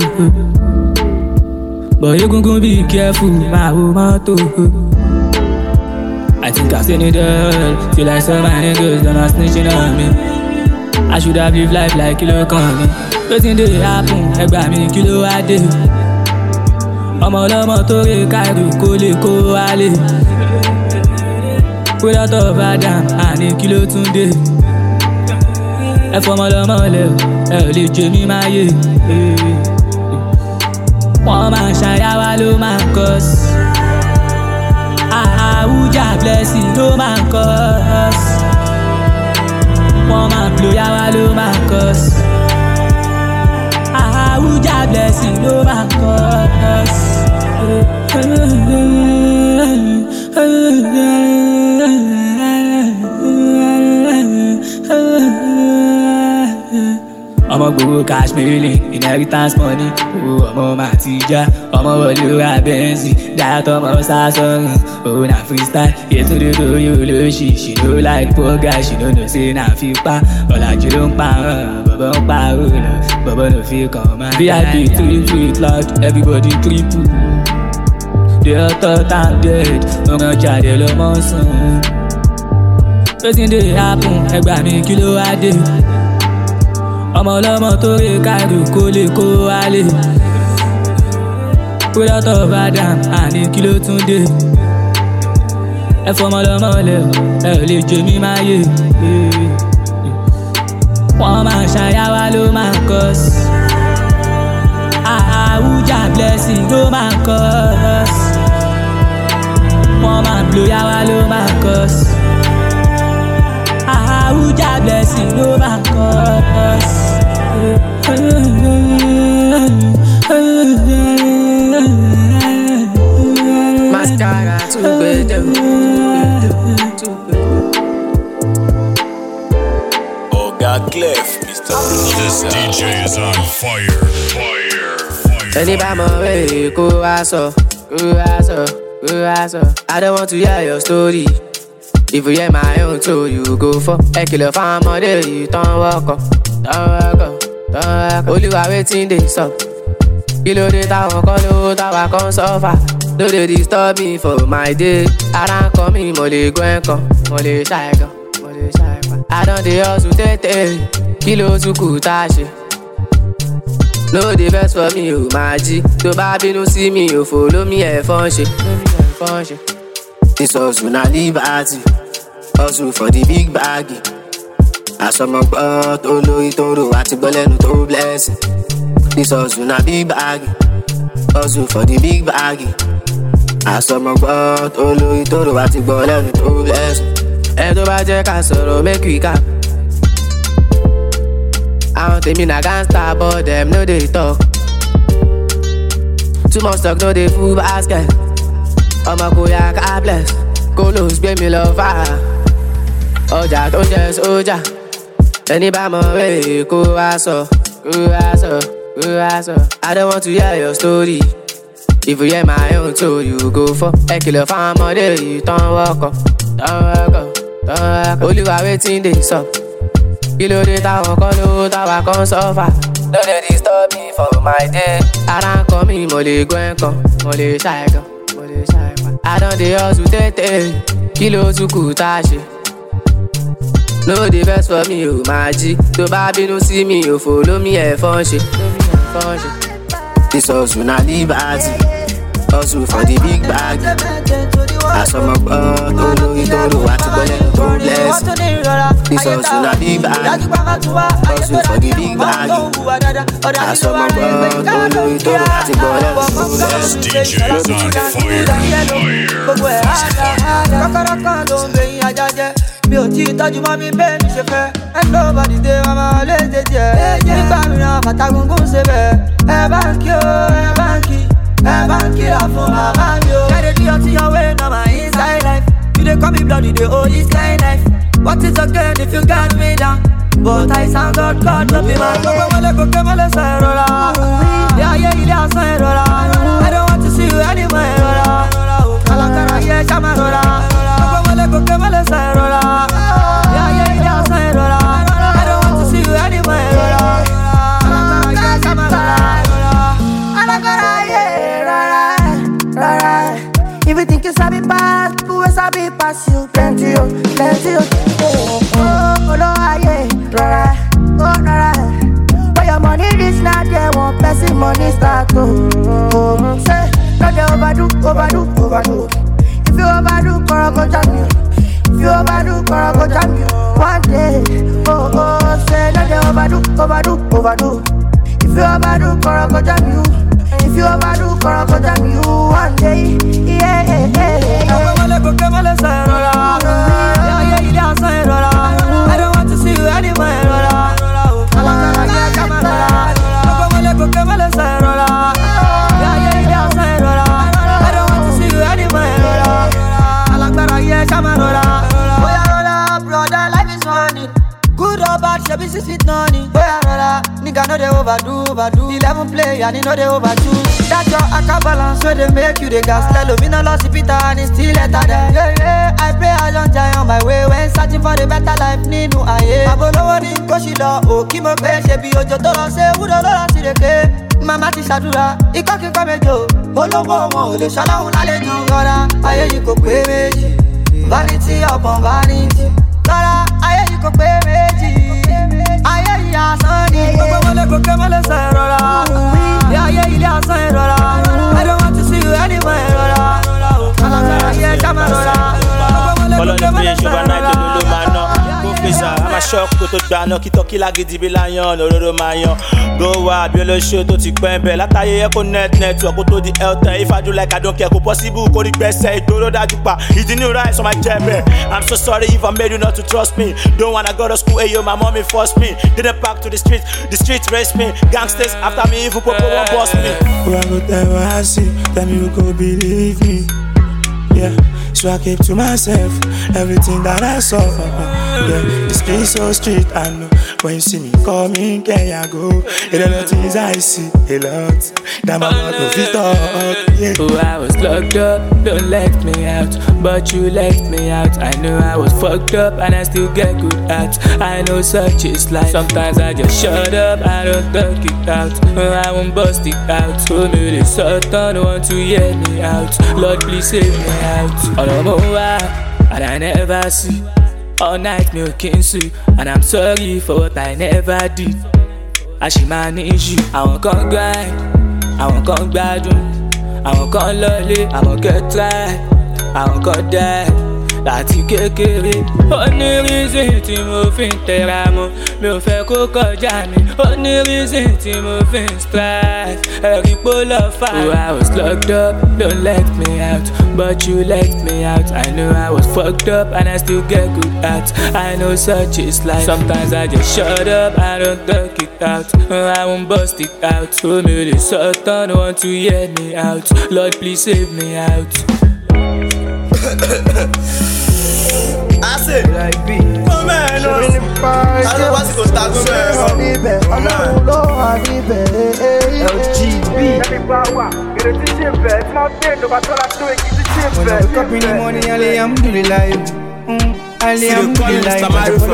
But you gon' be careful, my woman too. I think I've seen it all. Feel like some my niggas done a snitching on me. I should have lived life like Kilo Connie. But in the happen, I got me Kilo a day. ọmọ ọlọ́mọ tó rè káàdù kó lè kó wálé. Product of Adam àní kí ló tún dé. Ẹ fọmọ lọ́mọ lẹ̀ ẹ ò lè jẹ mí máa yé. Wọ́n máa ṣàyàwá ló máa ń kọ́ sí. Àwùjá blessing ló máa ń kọ́ sí. Wọ́n máa blow yàwá ló máa ń kọ́ sí. Àwùjá blessing ló máa ń kọ́ sí. Ọmọ gbogbo cash mailing, inheritance money. Ọmọ máa ti já, ọmọ wọlé ra bẹ́ńsì. Dáyàtọ̀ ọmọ sásọ̀rùn, òun na freestyle. Yétúndé lórí olóṣì, she no like poor guy, she no know say na fipá. Ọ̀làjú ló ń pa hàn, bọ̀bọ̀ ń pa òòlù, bọ̀bọ̀ ló fi kàn máa. VIP tweet loud, everybody triple. They all thought I'm dead, ọmọ jáde ló mọ̀ sùn. Wetin dey happen, ẹgbàá mi kí ló wá dé. Ọmọ ọlọ́mọ tó rè káàdù kó lè kó wálé. Product of Adam àní kí ló tún dé. Ẹ fọmọ lọ́mọ lẹ̀ ẹ ò lè jẹ mí máa yé. Wọ́n máa ṣàyàwá ló máa ń kọ́ sí. Àwùjá blessing ló máa ń kọ́ sí. Wọ́n máa blow yàwá ló máa ń kọ́ sí. Àwùjá blessing ló máa ń kọ́ sí. Mascara too good. Oga Clef, Mr. This DJ is on fire. Any by my way, go aso. I don't want to hear your story. If you hear my own told you go for a killer farm or day, you don't walk up. Only waiting they stop. Kilo de tower call tower come suffer. No they disturb me for my day. I don't come in mole gwenko, mole shaka. I don't dey hustle tete. Kilo to kutashi. No the best for me, oh my G. To baby no see me, you follow me a function. This hustle na liberty. Hustle for the big baggy. Asọmọ gbọ́ tó lórí tó rò àti gbọ́ lẹ́nu tó blessing. This hustle na big baggy. Hustle for the big baggy. Asọmọ gbọ́ tó lórí tó rò àti gbọ́ lẹ́nu tó blessing. Ẹ tó bá jẹ́ ká sọ̀rọ̀ make we cap. Àwọn tèmi na gangster but dem no dey talk. Too much talk no dey full basket. Ọmọ kò yá ká bless. Kó ló gbé mi lọ fà. Ọjà tó ń jẹ sójà. Ẹni bá mọ̀ wẹ̀ kó wá sọ. I don't want to hear your story. If you hear my own told you go for. Ẹ kìlọ̀ fún ọmọdé yìí tán wọ́kọ̀. Olúwa wetin dey sup. Kí ló dé táwọn kan ló táwa kan sọ́fà. No dey disturb me for my day. Ara ń kọ́ mi mo lè gbọ́ ẹ̀kan, mo lè ṣàìkan. I don dey hustle tètè. Kí ló tún kù tá a ṣe? No the best for me, oh my G. To bá bínú sí mi, ò follow me ẹ̀ fọ́n ṣe. This hustle na liberty. Hustle for the big bag. Asọmọ gbọ́ tó lórí tó rò àti gbọ́ lẹ́nu tó bless. This hustle na big bag. Hustle for the big bag. Asọmọ gbọ́ tó lórí tó rò àti gbọ́ lẹ́nu tó bless. DJ is on fire. Kọ́kọ́rọ́ kan ló ń gbẹ̀yìn ajá jẹ́. Mi ò tí ì tọ́jú mọ́ mi bẹ́ẹ̀ mi ṣe fẹ́. And nobody dey wọ́n máa lé jẹjẹ. Nígbà mìíràn bàtà gungun ṣe bẹ́ẹ̀. Ẹ bá ń kí o, ẹ bá ń kí. Ẹ bá ń kíra fún màmá mi o. Jáde ní ọtí ọwé náà my inside life. You dey call me bloody, dey hold this kind knife. What is again if you got me down? But I sound God no be man. Gbogbo wọlé gòkè mọ́lẹ̀ sọ ìrora. Bí ayé ilé asán ìrora. I don't want to see you anymore ìrora. Kàlàkàrà yẹ ṣàmà rọra. Gbogbo wọlé gòkè mọ́lẹ̀ sọ ìrora. Bí ayé ilé asán ìrora. I don't want to see you anymore ìrora. Kàlàkàrà yẹ ṣàmà rọra. Kàlàkàrà yẹ rọra. If you think you sabi pass, who will sabi pass you? Plenty oh. Oh, no, aye, rọra. Where your money reach now, there won't person money start to. Say, overdo. If you overdo, go jam you. If you overdo, go jam you. One day, say no they overdo. If you overdo, go jam you. If you overdo, go jam you. One day, yeah. I don't want to see you anywhere. Brother, life is funny. Good or bad, she be 6 feet nonny. Nigga know they overdo. 11 play and you know they overdo. That's your acca balance where they make you the gas. Lelo, me no lost Peter and it's still better than. Yeah, I pray I don't die on my way. When searching for the better life, Ninu aye. Abolo ni koshilo, o kimo pe shebi ojo toro se udo lola sireke. Mama ti ṣàdúrà, ikọ́ kíkọ́ mẹ́jọ. Olówó wọn ò lè ṣọlọ́run lálejò. Lọ́ra ayé yìí kò pé méjì. Vanity upon vanity. Lọ́ra ayé yìí kò pé méjì. Ayé yìí asán ni. Gbogbo wọn lè gòkè wọn lè sọ ìrora. Ilé ayé ilé asán ìrora. I don't want to see you anywhere ìrora. Alágbára yẹ ká máa rọra. Ọlọ́ni bí ṣùgbọ́n náà ìdòdó ló máa ná. Kó fèsà, a máa ṣọ́ọ̀kù kó tó gbà náà. Kí tọ́kí lágídí bí láyàn, òróró máa yan. Go wild, bí olóṣó tó ti pẹ́ ń bẹ̀. Látàyè ẹ̀kọ́ network kó tó di Elton. If I do like I don't care, kò possible kó rí gbẹ́sẹ̀. Ìgboro dájú pa, ìdí ní rice on my jẹ́bẹ̀. I'm so sorry if I made you not to trust me. Don't wanna go to school, ayo, my mommy forced me. Didn't pack to the streets race me. Gangsters after me, even Popo won't boss me. Who I go tell what I see, tell me you go believe me. Yeah, so I keep to myself everything that I suffer. Yeah, the street so street, I know. When you see me coming, can I go? A lot of things I see, a lot. That my mouth no fit talk. Yeah. Oh, I was locked up, don't let me out, but you let me out. I know I was fucked up and I still get good at. I know such is life. Sometimes I just shut up, I don't talk it out. I won't bust it out. So me the Satan don't want to hear me out. Lord, please save me out. All I'm over, and I never see. All night milking soup, and I'm sorry for what I never did. I should manage you. I won't come grind, I won't come gbadun, I won't come lolly, I won't get try, I won't come die. Láti kékeré, ó ní reason tí mo fi ń tẹra mọ́, mi ò fẹ́ kó kọjá mi. Ó ní reason tí mo fi ń strive, ẹ̀rí pó lọ fà. Oh, I was locked up, don't let me out, but you let me out. I know I was fucked up and I still get good at. I know such is life. Sometimes I just shut up, I don't talk it out. I won't bust it out. So me the Satan don't want to hear me out. Lord, please save me out. I say, come on, no. I don't want to go start When I wake up in the morning, alhamdulillah. Alhamdulillah.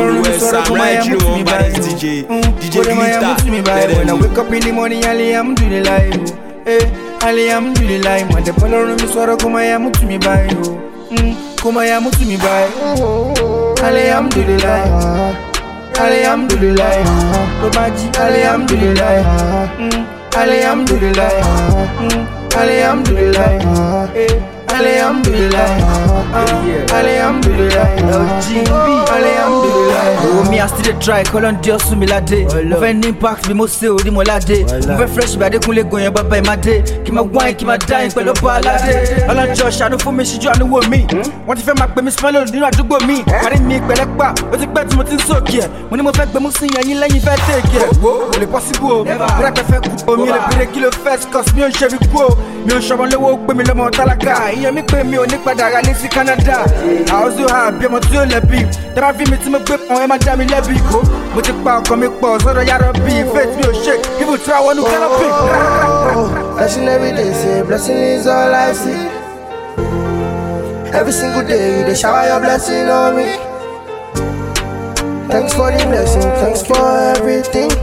When I wake up in the morning, alhamdulillah. Alhamdulillah. Man, the follow me, so come ya mutu mi bai. Come ya mutu mi bai. Alhamdulillah. Alhamdulillah. Tobaji, alhamdulillah. Alhamdulillah. Alhamdulillah. Alhamdulillah. Alhamdulillah. Alhamdulillah. Oh, me I still try. Call on Dios to me la day. Move an impact, be most say odi mo la day. Move fresh, be adekunle go yen baba my day. Keep my wine, keep my dying, pẹ̀lú bala day. All on Josh, I know for me, she join with me. Want to feel my baby smell nínú àdúgbò mi. Carry me pẹ̀lẹ́pà, ó ti pẹ́ tí mo ti so care. Mo ní mo fẹ́ gbé mo sin yẹn lẹ́yìn fẹ́ take care. Ó lè possible. Bra ke fẹ́ ku. Mi lè bire kilo first cause mi ò ṣe bí ku. Mi ò ṣọmọ lówó gbé mi lọ́mọ tálákà. Ìyẹn mi pé mi ò ní padà ra ní sí Canada. I also have bí ọmọ tí ó lẹ́bi. Tẹ́lá fi mi tí mo gbé pọn ẹ máa dá mi lẹ́bi kó. Mo ti pa ọkàn mi pọ̀ sọ́dọ̀ yàrá bí faith mi ò shake. Even tí àwọn ọ̀nù kẹ́lọ́ pè. Blessing every day, say blessing is all I see. Every single day you dey shower your blessing on me. Thanks for the blessing, thanks for everything.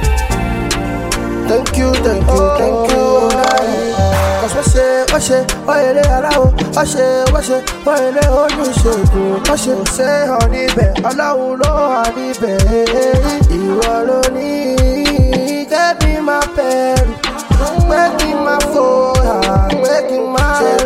Thank you, thank you, thank you. Cause what say, oyele alawo, what say, oyele olusegun, what say, honey be, Ọlọ́run ló honey be. Ìwọ ló ní, kẹ́bí máa bẹ̀rù, pé kí n máa fòyà, pé kí n máa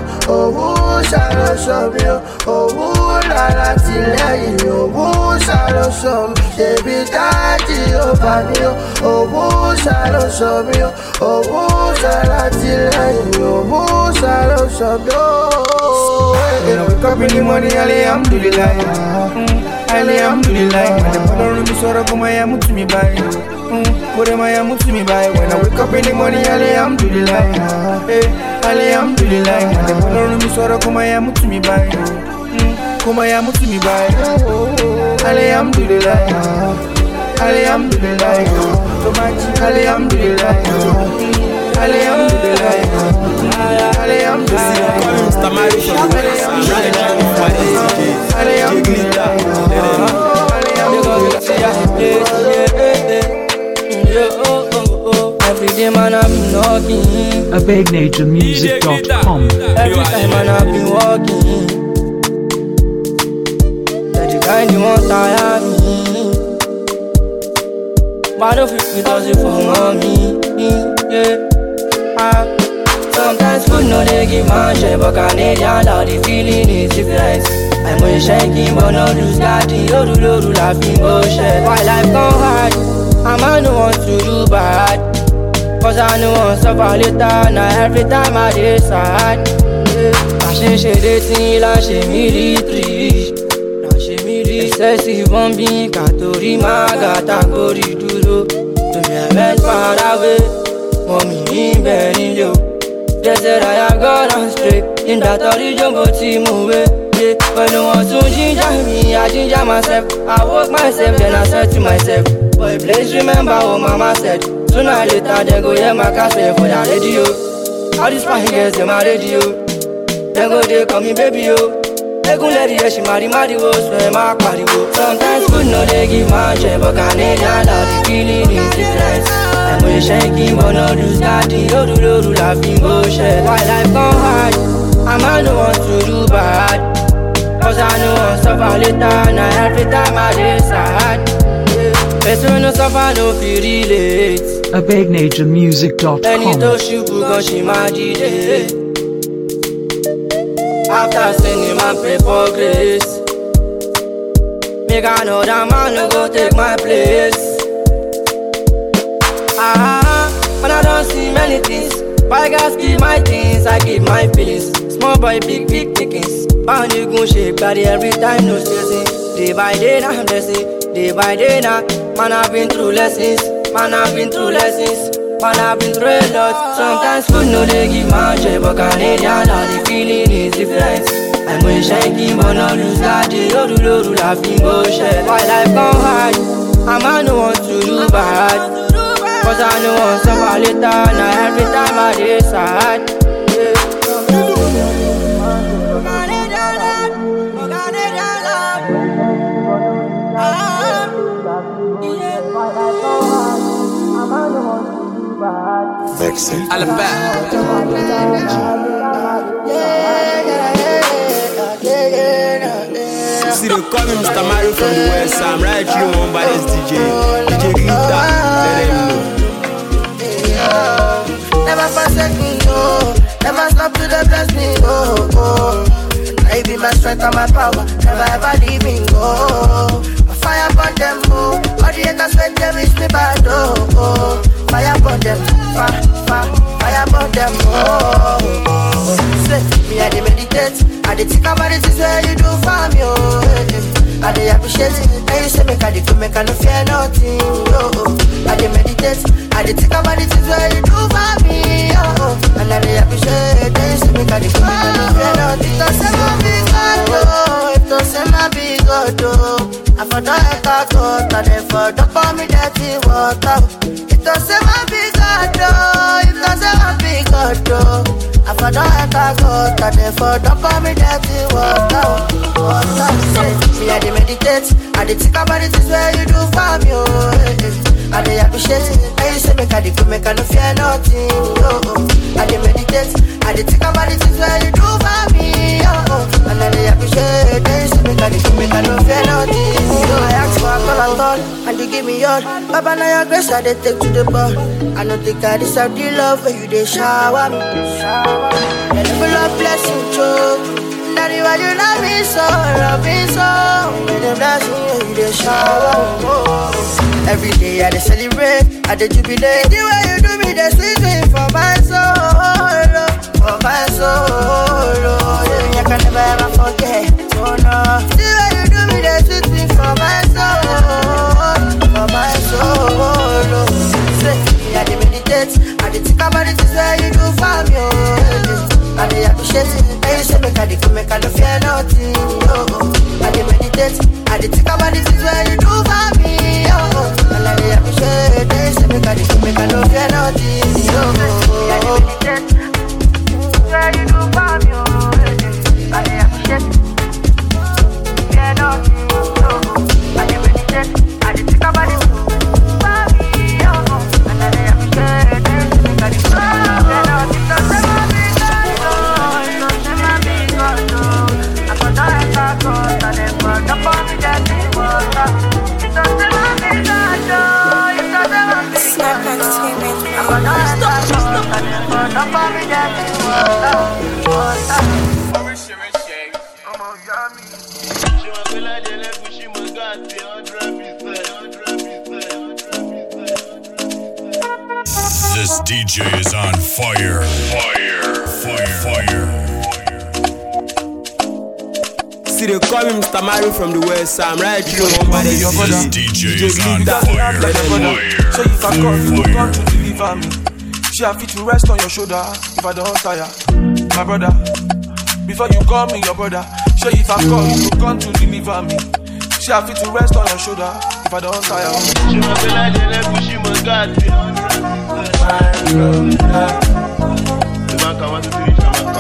owó ṣàlọ́ṣọ́ mi o, owó lára tìlẹ́yìn, owó ṣàlọ́ṣọ́ mi, ṣèbí dáàdì ó bá mi o, owó ṣàlọ́ṣọ́ mi o, owó lára tìlẹ́yìn, owó ṣàlọ́ṣọ́ mi o. When I wake up in the morning, alhamdulillah, alhamdulillah. Ọlọ́run mi sọ̀rọ̀ kó máa yá mú tì mí báyìí, kó dé máa yá mú tì mí báyìí. When I wake up in the morning, alhamdulillah, alhamdulillah. Ọlọ́run mi sọ̀rọ̀ kó máa yá mú tì mí báyìí, kó máa yá mú tì mí báyìí. Alhamdulillah, alhamdulillah. Tó máa jí alhamdulillah, alhamdulillah, alhamdulillah. Mr. Mario from the West Ham, right now in Paris, DJ Glitter, every day man I've been knocking, AbegNaturMusic.com. every time man I've been walking. That the kind you want tire me, but don't feel it does it for mommy, yeah. Sometimes food no they give man shit, but Canadian love the feeling is different. I'm only shaking but no lose God, do laughing bullshit. Why life gone hard, I no want to do bad, cause I know want suffer later. Now every time I decide, I change dating, I change military, I change military. Excessive bombing, Katori Maga, Gori Duro. To me I went far away, mommy in Benilio. They said I have gone on straight in that origin, but team away. Yeah, but no one to ginger me, I ginger myself. I woke myself, then I said to myself, boy, please remember what mama said. Sooner or later, they go hear my cassette for the radio. All these fine girls, they my radio. They go, they call me baby, yo. They go let it, she marry, wo, swear my party, wo. Sometimes good, no, they give my shit, but Canadian love, the feeling is different. I'm only shaking, but no lose God, do laughing bullshit. Why life gone hard, I don't want to do bad, cause I know I'm suffer later. Now every time I decide, person no suffer, no feel relate. AbegNaturMusic.com. Any to shoot, cause she my DJ. After sending my pray for grace, make another man no go take my place. When I don't see many things, why guys give my things, I give my feelings. Small boy, big thickings. Bound you gon' shake body every time, no stressing. Day by day, now I'm blessing. Day by day, now man I've been through lessons. Man I've been through lessons. Man I've been through a lot. Sometimes food no they give my shit, but Canadian now the feeling is different. I'm going shaking, but no lose God. Do laughing bullshit. Why life gone hard, I no want to do bad, cause I know I'm suffer later. Now every time I decide, Vexing. Alabama. See the coming Mr. Mario from the West Ham, right here on by this DJ Glitter, let him know. Never forsake me, oh. Never stop to the bless me, oh, oh. I be my strength and my power, never ever leave me, oh. Fire upon them, oh. All the haters when they wish me bad, oh, oh. Fire upon them, fire upon them, oh. Say, me I dey meditate, I dey think about the things where you do for me, oh. I dey appreciate it, and you say make I dey go, make I no fear nothing, oh. I dey meditate, I dey think about the things where you do for me, oh. And I dey appreciate it, and you say make I dey go, make I no fear nothing. Don't say my big God, oh. Don't say my big God, oh. I for don't enter God, and if I don't pour me dirty water. It don't say my big God, oh. It don't say my big God, oh. I for don't enter God, and if I don't pour me dirty water. Me I dey meditate, I dey think about the things where you do for me, oh. I dey appreciate it, and you say make I dey go, make I no fear nothing, oh. I dey meditate, I dey think about the things where you do for me, oh. And I dey appreciate it, and you say make I dey go, make I no fear nothing. So I ask for a call and all, and you give me all. Papa, now your grace, I dey take to the bar. I know think I deserve the love when you dey shower me. And if love bless you, choke. Daddy, why you love me so, love me so? When them bless you, you dey shower me. Every day I dey celebrate, I dey jubilate. The way you do me, dey sweet me for my soul, for my soul. Yeah, I can never ever forget. Oh no, the way you do me, dey sweet me for my soul, for my soul. Say, I dey meditate, I dey think about the things where you do for me. Oh, I dey appreciate it. And you say make I dey come, make I no fear nothing. Oh, I dey meditate, I dey think about the things where you do for me. Oh, and I dey appreciate it. And you say make I dey come, make I no fear nothing. Oh, I dey meditate, where you do for me. Oh, I dey appreciate it. Fear nothing. Oh, I dey meditate, I dey think about the things for me. Oh, and I dey appreciate it. And you say make I dey come, fear nothing. This DJ is on fire. Fire. Fire. Fire. See, they call me Mr. Mario from the West. I'm right here. This DJ is on fire. So if I call you, come to deliver me. She have fit to rest on your shoulder if I don't tire. My brother, before you call me your brother. So if I call you, come to deliver me. She have fit to rest on your shoulder if I don't tire. She must be like the level she must got me. The man come out to finish my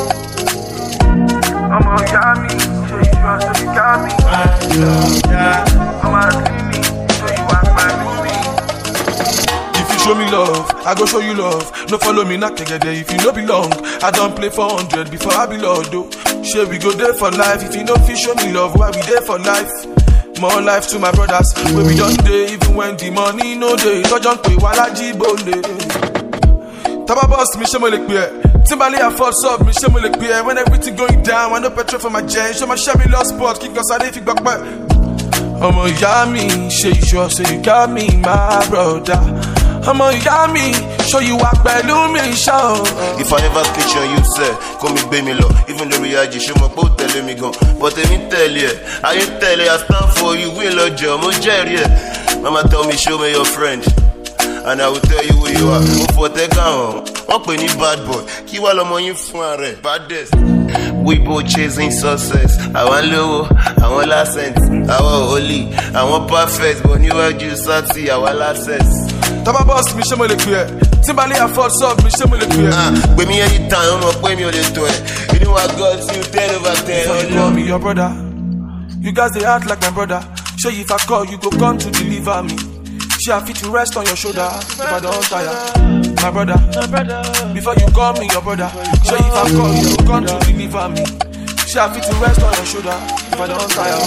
I'm on Yami, so you trust so you got me. I'm on me, so you want my me. If you show me love, I go show you love. No follow me, not together. If you no belong, I don't play for 100 before I be Lord though. Share we go there for life. If you no fit show me love, why we there for life? More life to my brothers, where we done day, even when the money no day. So don't pay while I jibole. Taba boss, me shame like beer. Timbali I force up, me shame like beer. When everything going down, I no petrol for my gen. Show my shabby lost spot, kick us out if you back back. I'm on Yami, say you sure, say you got me, my brother. I'm on Yami, show you walk by me, show. If I ever catch on you, sir, call me baby low. Even the reality, show my boat telling me go. But let me tell you, I ain't tell you, I stand for you, will or Joe, Jerry. Mama tell me, show me your friend. And I will tell you who you are. For the gun, I'm playing bad boy. Keep all of you for baddest. We both chasing success. I want low, I want license. I want holy, I want perfect. But you are just sexy, I want access. Taba boss, me shame le clear. Timbali I force up, me shame le clear. With me anytime, I'm going to the toy. You know I got you 10 over 10. You call me your brother. You guys they act like my brother. Show you if I call, you go come to deliver me. She have fit to rest on your shoulder if I don't tire. My brother, before you call me your brother. Show you if I call, you go come to deliver me. She have fit to rest on your shoulder if I don't tire.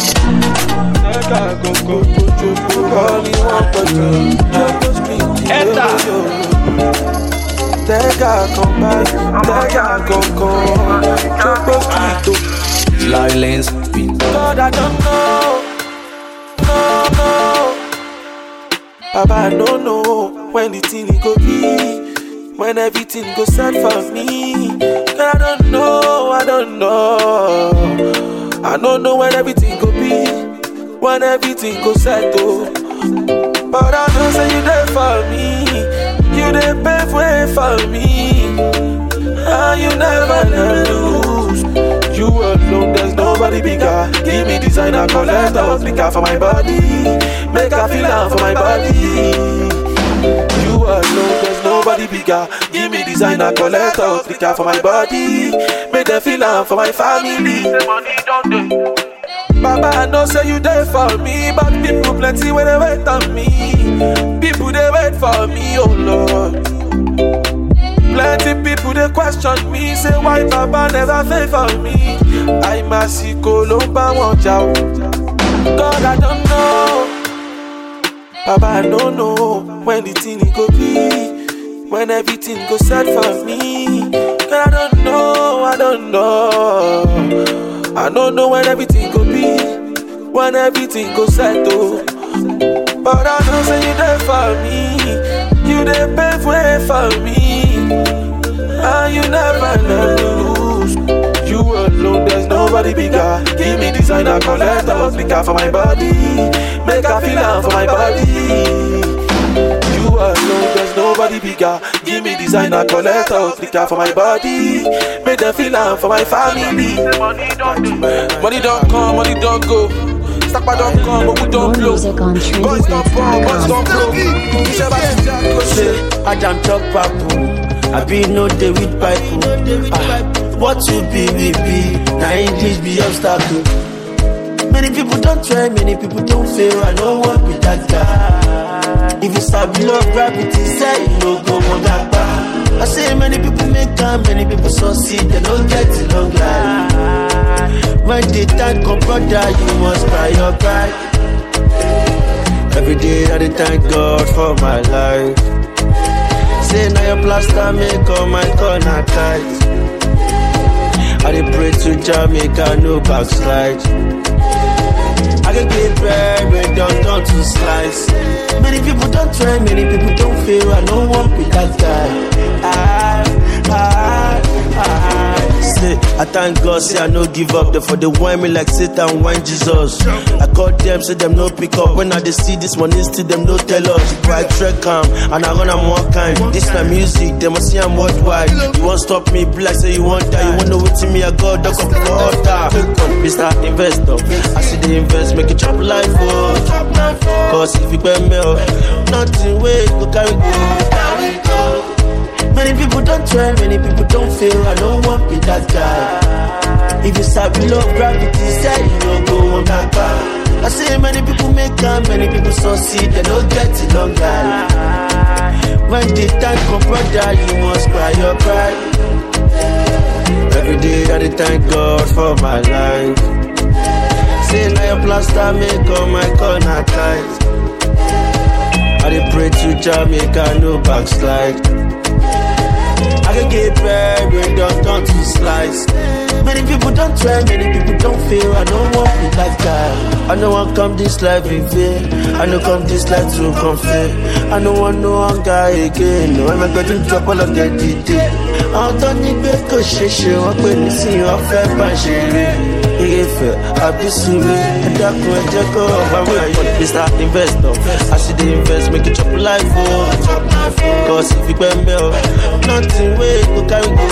Call me one person. Enter. Come back. Come. Silence. God, I don't know. No. Papa, I don't know when the thing go be, when everything go set for me. God, I don't know. I don't know when everything go be, when everything go settle. But I know say you there for me, you there pave way for me, and you never lose. You alone, there's nobody bigger. Give me designer, collect the speaker for my body. Make I feel out for my body. You alone, there's nobody bigger. Give me designer, collect the speaker for my body. Make them feel out for my family. The money don't do. Baba, I know say you there for me, but people plenty when they wait on me. People they wait for me, oh Lord. Plenty people they question me, say why Baba never favor me. I must see Colomba want out. God, I don't know. Baba, I don't know when the thing go be, when everything go set for me. Girl, I don't know. I don't know when everything go be, when everything go settle. But I know say you there for me, you there pave way for me, and you never lose. You alone, there's nobody bigger. Give me designer, collect a speaker for my body, make a feel for my body. You alone, there's nobody bigger. Give me designer, collect a speaker for my body, make them feel for my family. Money don't come, money don't go. Stop don't come, but we don't blow. Boys don't fall, boys don't blow. I jam chop papu. I be no day with pipe. What to be, we be. Now English be obstacle. Many people don't try, many people don't fail. I know what be that guy. If you start below gravity, say you no go on that bar. I say many people make time, many people succeed, they don't get a long life. When the time come, brother, you must cry your pride. Every day I thank God for my life. Say now your plaster make all my corner tight. I dey pray to Jamaica, no backslide. I can get bread, but don't turn to slice. Many people don't try, many people don't fail. I don't want to be that guy. Say, I thank God, say I no give up. Therefore they whine me like Satan whine Jesus. I call them, say them no pick up. When I they see this money, still them no tell us. Bright track calm, and I run I'm one kind. This my music, they must see I'm worldwide. You won't stop me, be like say you want die. You wanna wait till me, I go duck up for order. Mr. Investor, I see the invest, make it chop life, oh. Cause if you pay me, nothing way, go carry go. Many people don't try, many people don't fail. I don't want to be that guy. If you start below gravity, say you don't go on that bar. I say many people make time, many people succeed, they don't get it long life. When the time come, brother, you must cry your pride. Every day I thank God for my life. Say now your plaster make all my corner tight. I dey pray to Jamaica, no backslide. I can get bread, but don't turn to slice. Many people don't try, many people don't fail. I don't want to be that guy. I don't want to come this life in vain. I don't come this life to confess. I don't want no hunger again. No, I'm going to drop all of that detail. I don't need to go share. I'm going to see you off at Banshee. If I be sued, and that could just go over my Mr. Investor. I see the invest, make it chop life, oh. Cause if you pay me, nothing way to carry go.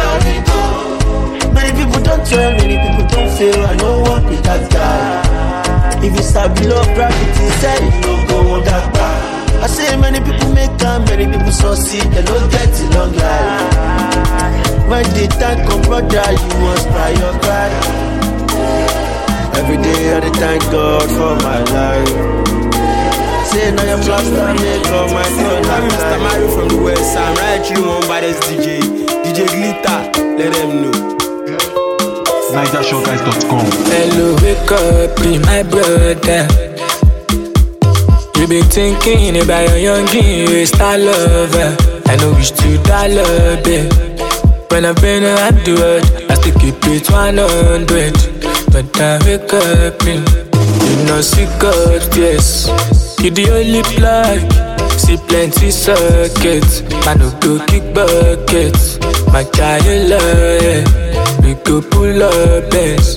Many people don't try, many people don't fail. I know what be that guy. If you start below gravity, say you don't go on that bar. I say many people make time, many people succeed, they don't get it long life. When the time come, brother, you must cry your pride. Every day I thank God for my life. Say now your plaster make all my son. Mr. Mario from the West Sam, right through one by this DJ Glitter, let them know. NigerShowGuys.com. Hello, wake up, be my brother. You been thinking about your youngin', you a star lover. I know wish to dollar, babe. When I've been around the world, I still keep it 100. But I wake up in, you know, sick of tears. You the only plug, see plenty circuits. I no go kick buckets. My child love, yeah. We go pull up beds.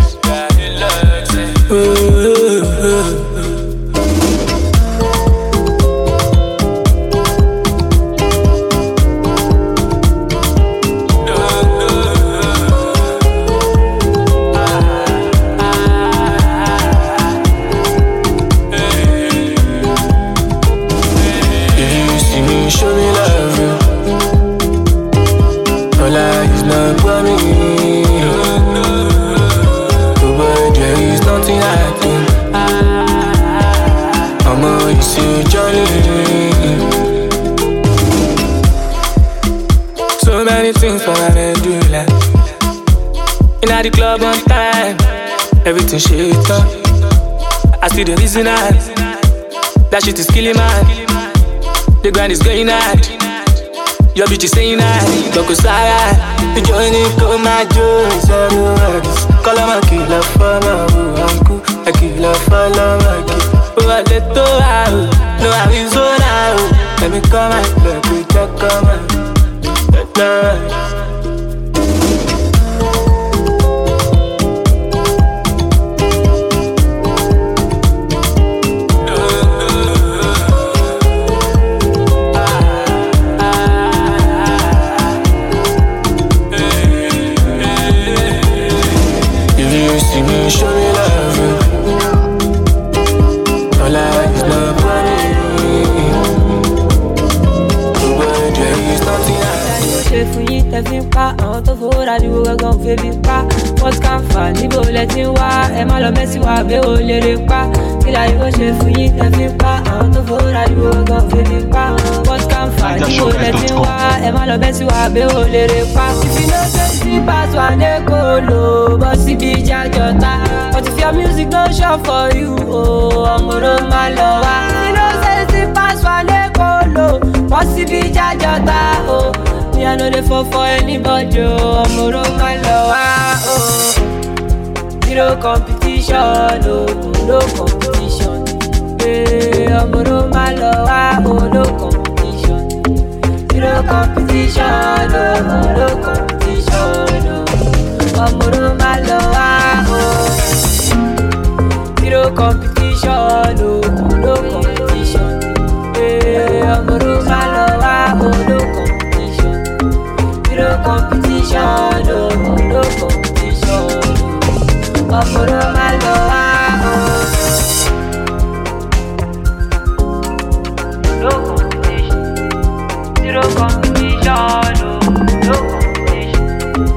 The club on time, everything shit up. I see the reason that That shit is killing man. The grind is going hard. Your bitch is saying that. Don't go sad. The journey go my joy. Zero worries. Call my killer for my uncle. A killer for my kid. Oh, I let go out. No, I will zone out. Let me come out. Let me check come out. Show me love, all I is not money. But there is nothing ṣe fún yín tẹ́ fi ń pa àwọn tó fowó ra ní gbogbo gan fẹ́ bí pa wọ́n kàn fà níbo lẹ ti ń wá ẹ má lọ mẹ́sì wá bẹ́ẹ̀ ò lè rè pa kí láyé ó ṣe fún yín tẹ́ fi ń pa àwọn tó fowó ra ní gbogbo gan fẹ́ bí pa wọ́n kàn fà níbo lẹ ti ń wá ẹ má lọ mẹ́sì wá bẹ́ẹ̀ ò lè rè pa. If you know say sí pass one day kò lò bọ́ síbi jájọta but if your music no sure for you ọmọdé má lọ wá. If you know say sí pass one day kò lò bọ́ síbi jájọta me I know they fall for anybody, I'm no zero competition, no competition. I'm no competition. Zero competition, no competition. I'm no zero competition, no competition. I'm no no competition, no competition. Amoro maloa, no competition. Zero competition, no competition.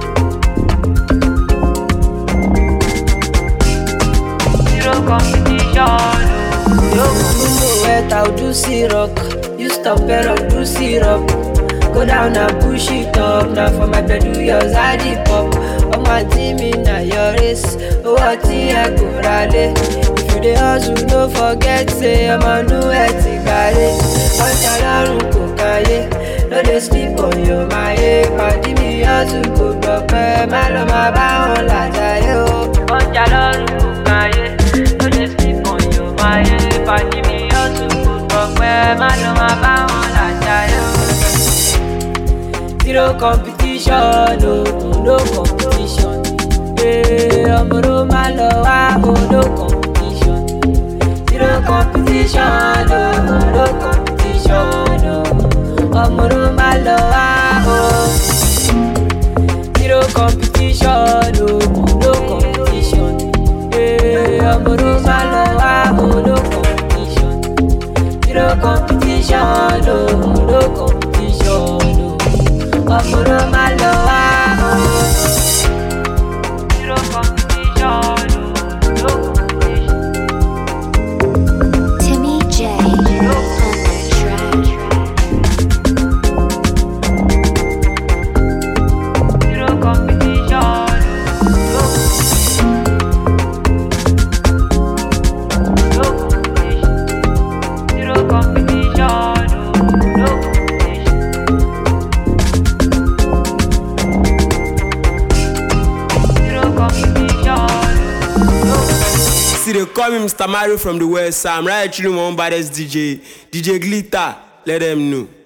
Zero competition, no competition. I'll do syrup, you stop it, I'll do syrup. Go down and push it up. Now for my bed, do yours, I deep up. On my team in your race. Oh, what I go rally. If you the hustle, no forget, say I'm a new etikale. On Chalaru Kokaye. No, they sleep on your my party me hustle, go drop a malama bound like I on Chalaru Kokaye. No, they sleep on your my party me hustle, go drop a malama bound like I zero competition, no competition. I'm no maloa, no competition. Zero competition, no competition. I'm no maloa, zero competition, no competition. I'm no maloa, no competition. Zero competition, no competition. Amoro maloa, zero competition, no competition. Timmy J on the track. Zero competition, no competition. Zero competition, no competition. See, they call me Mr. Mario from the West. I'm right chilling one baddest DJ Glitter. Let them know.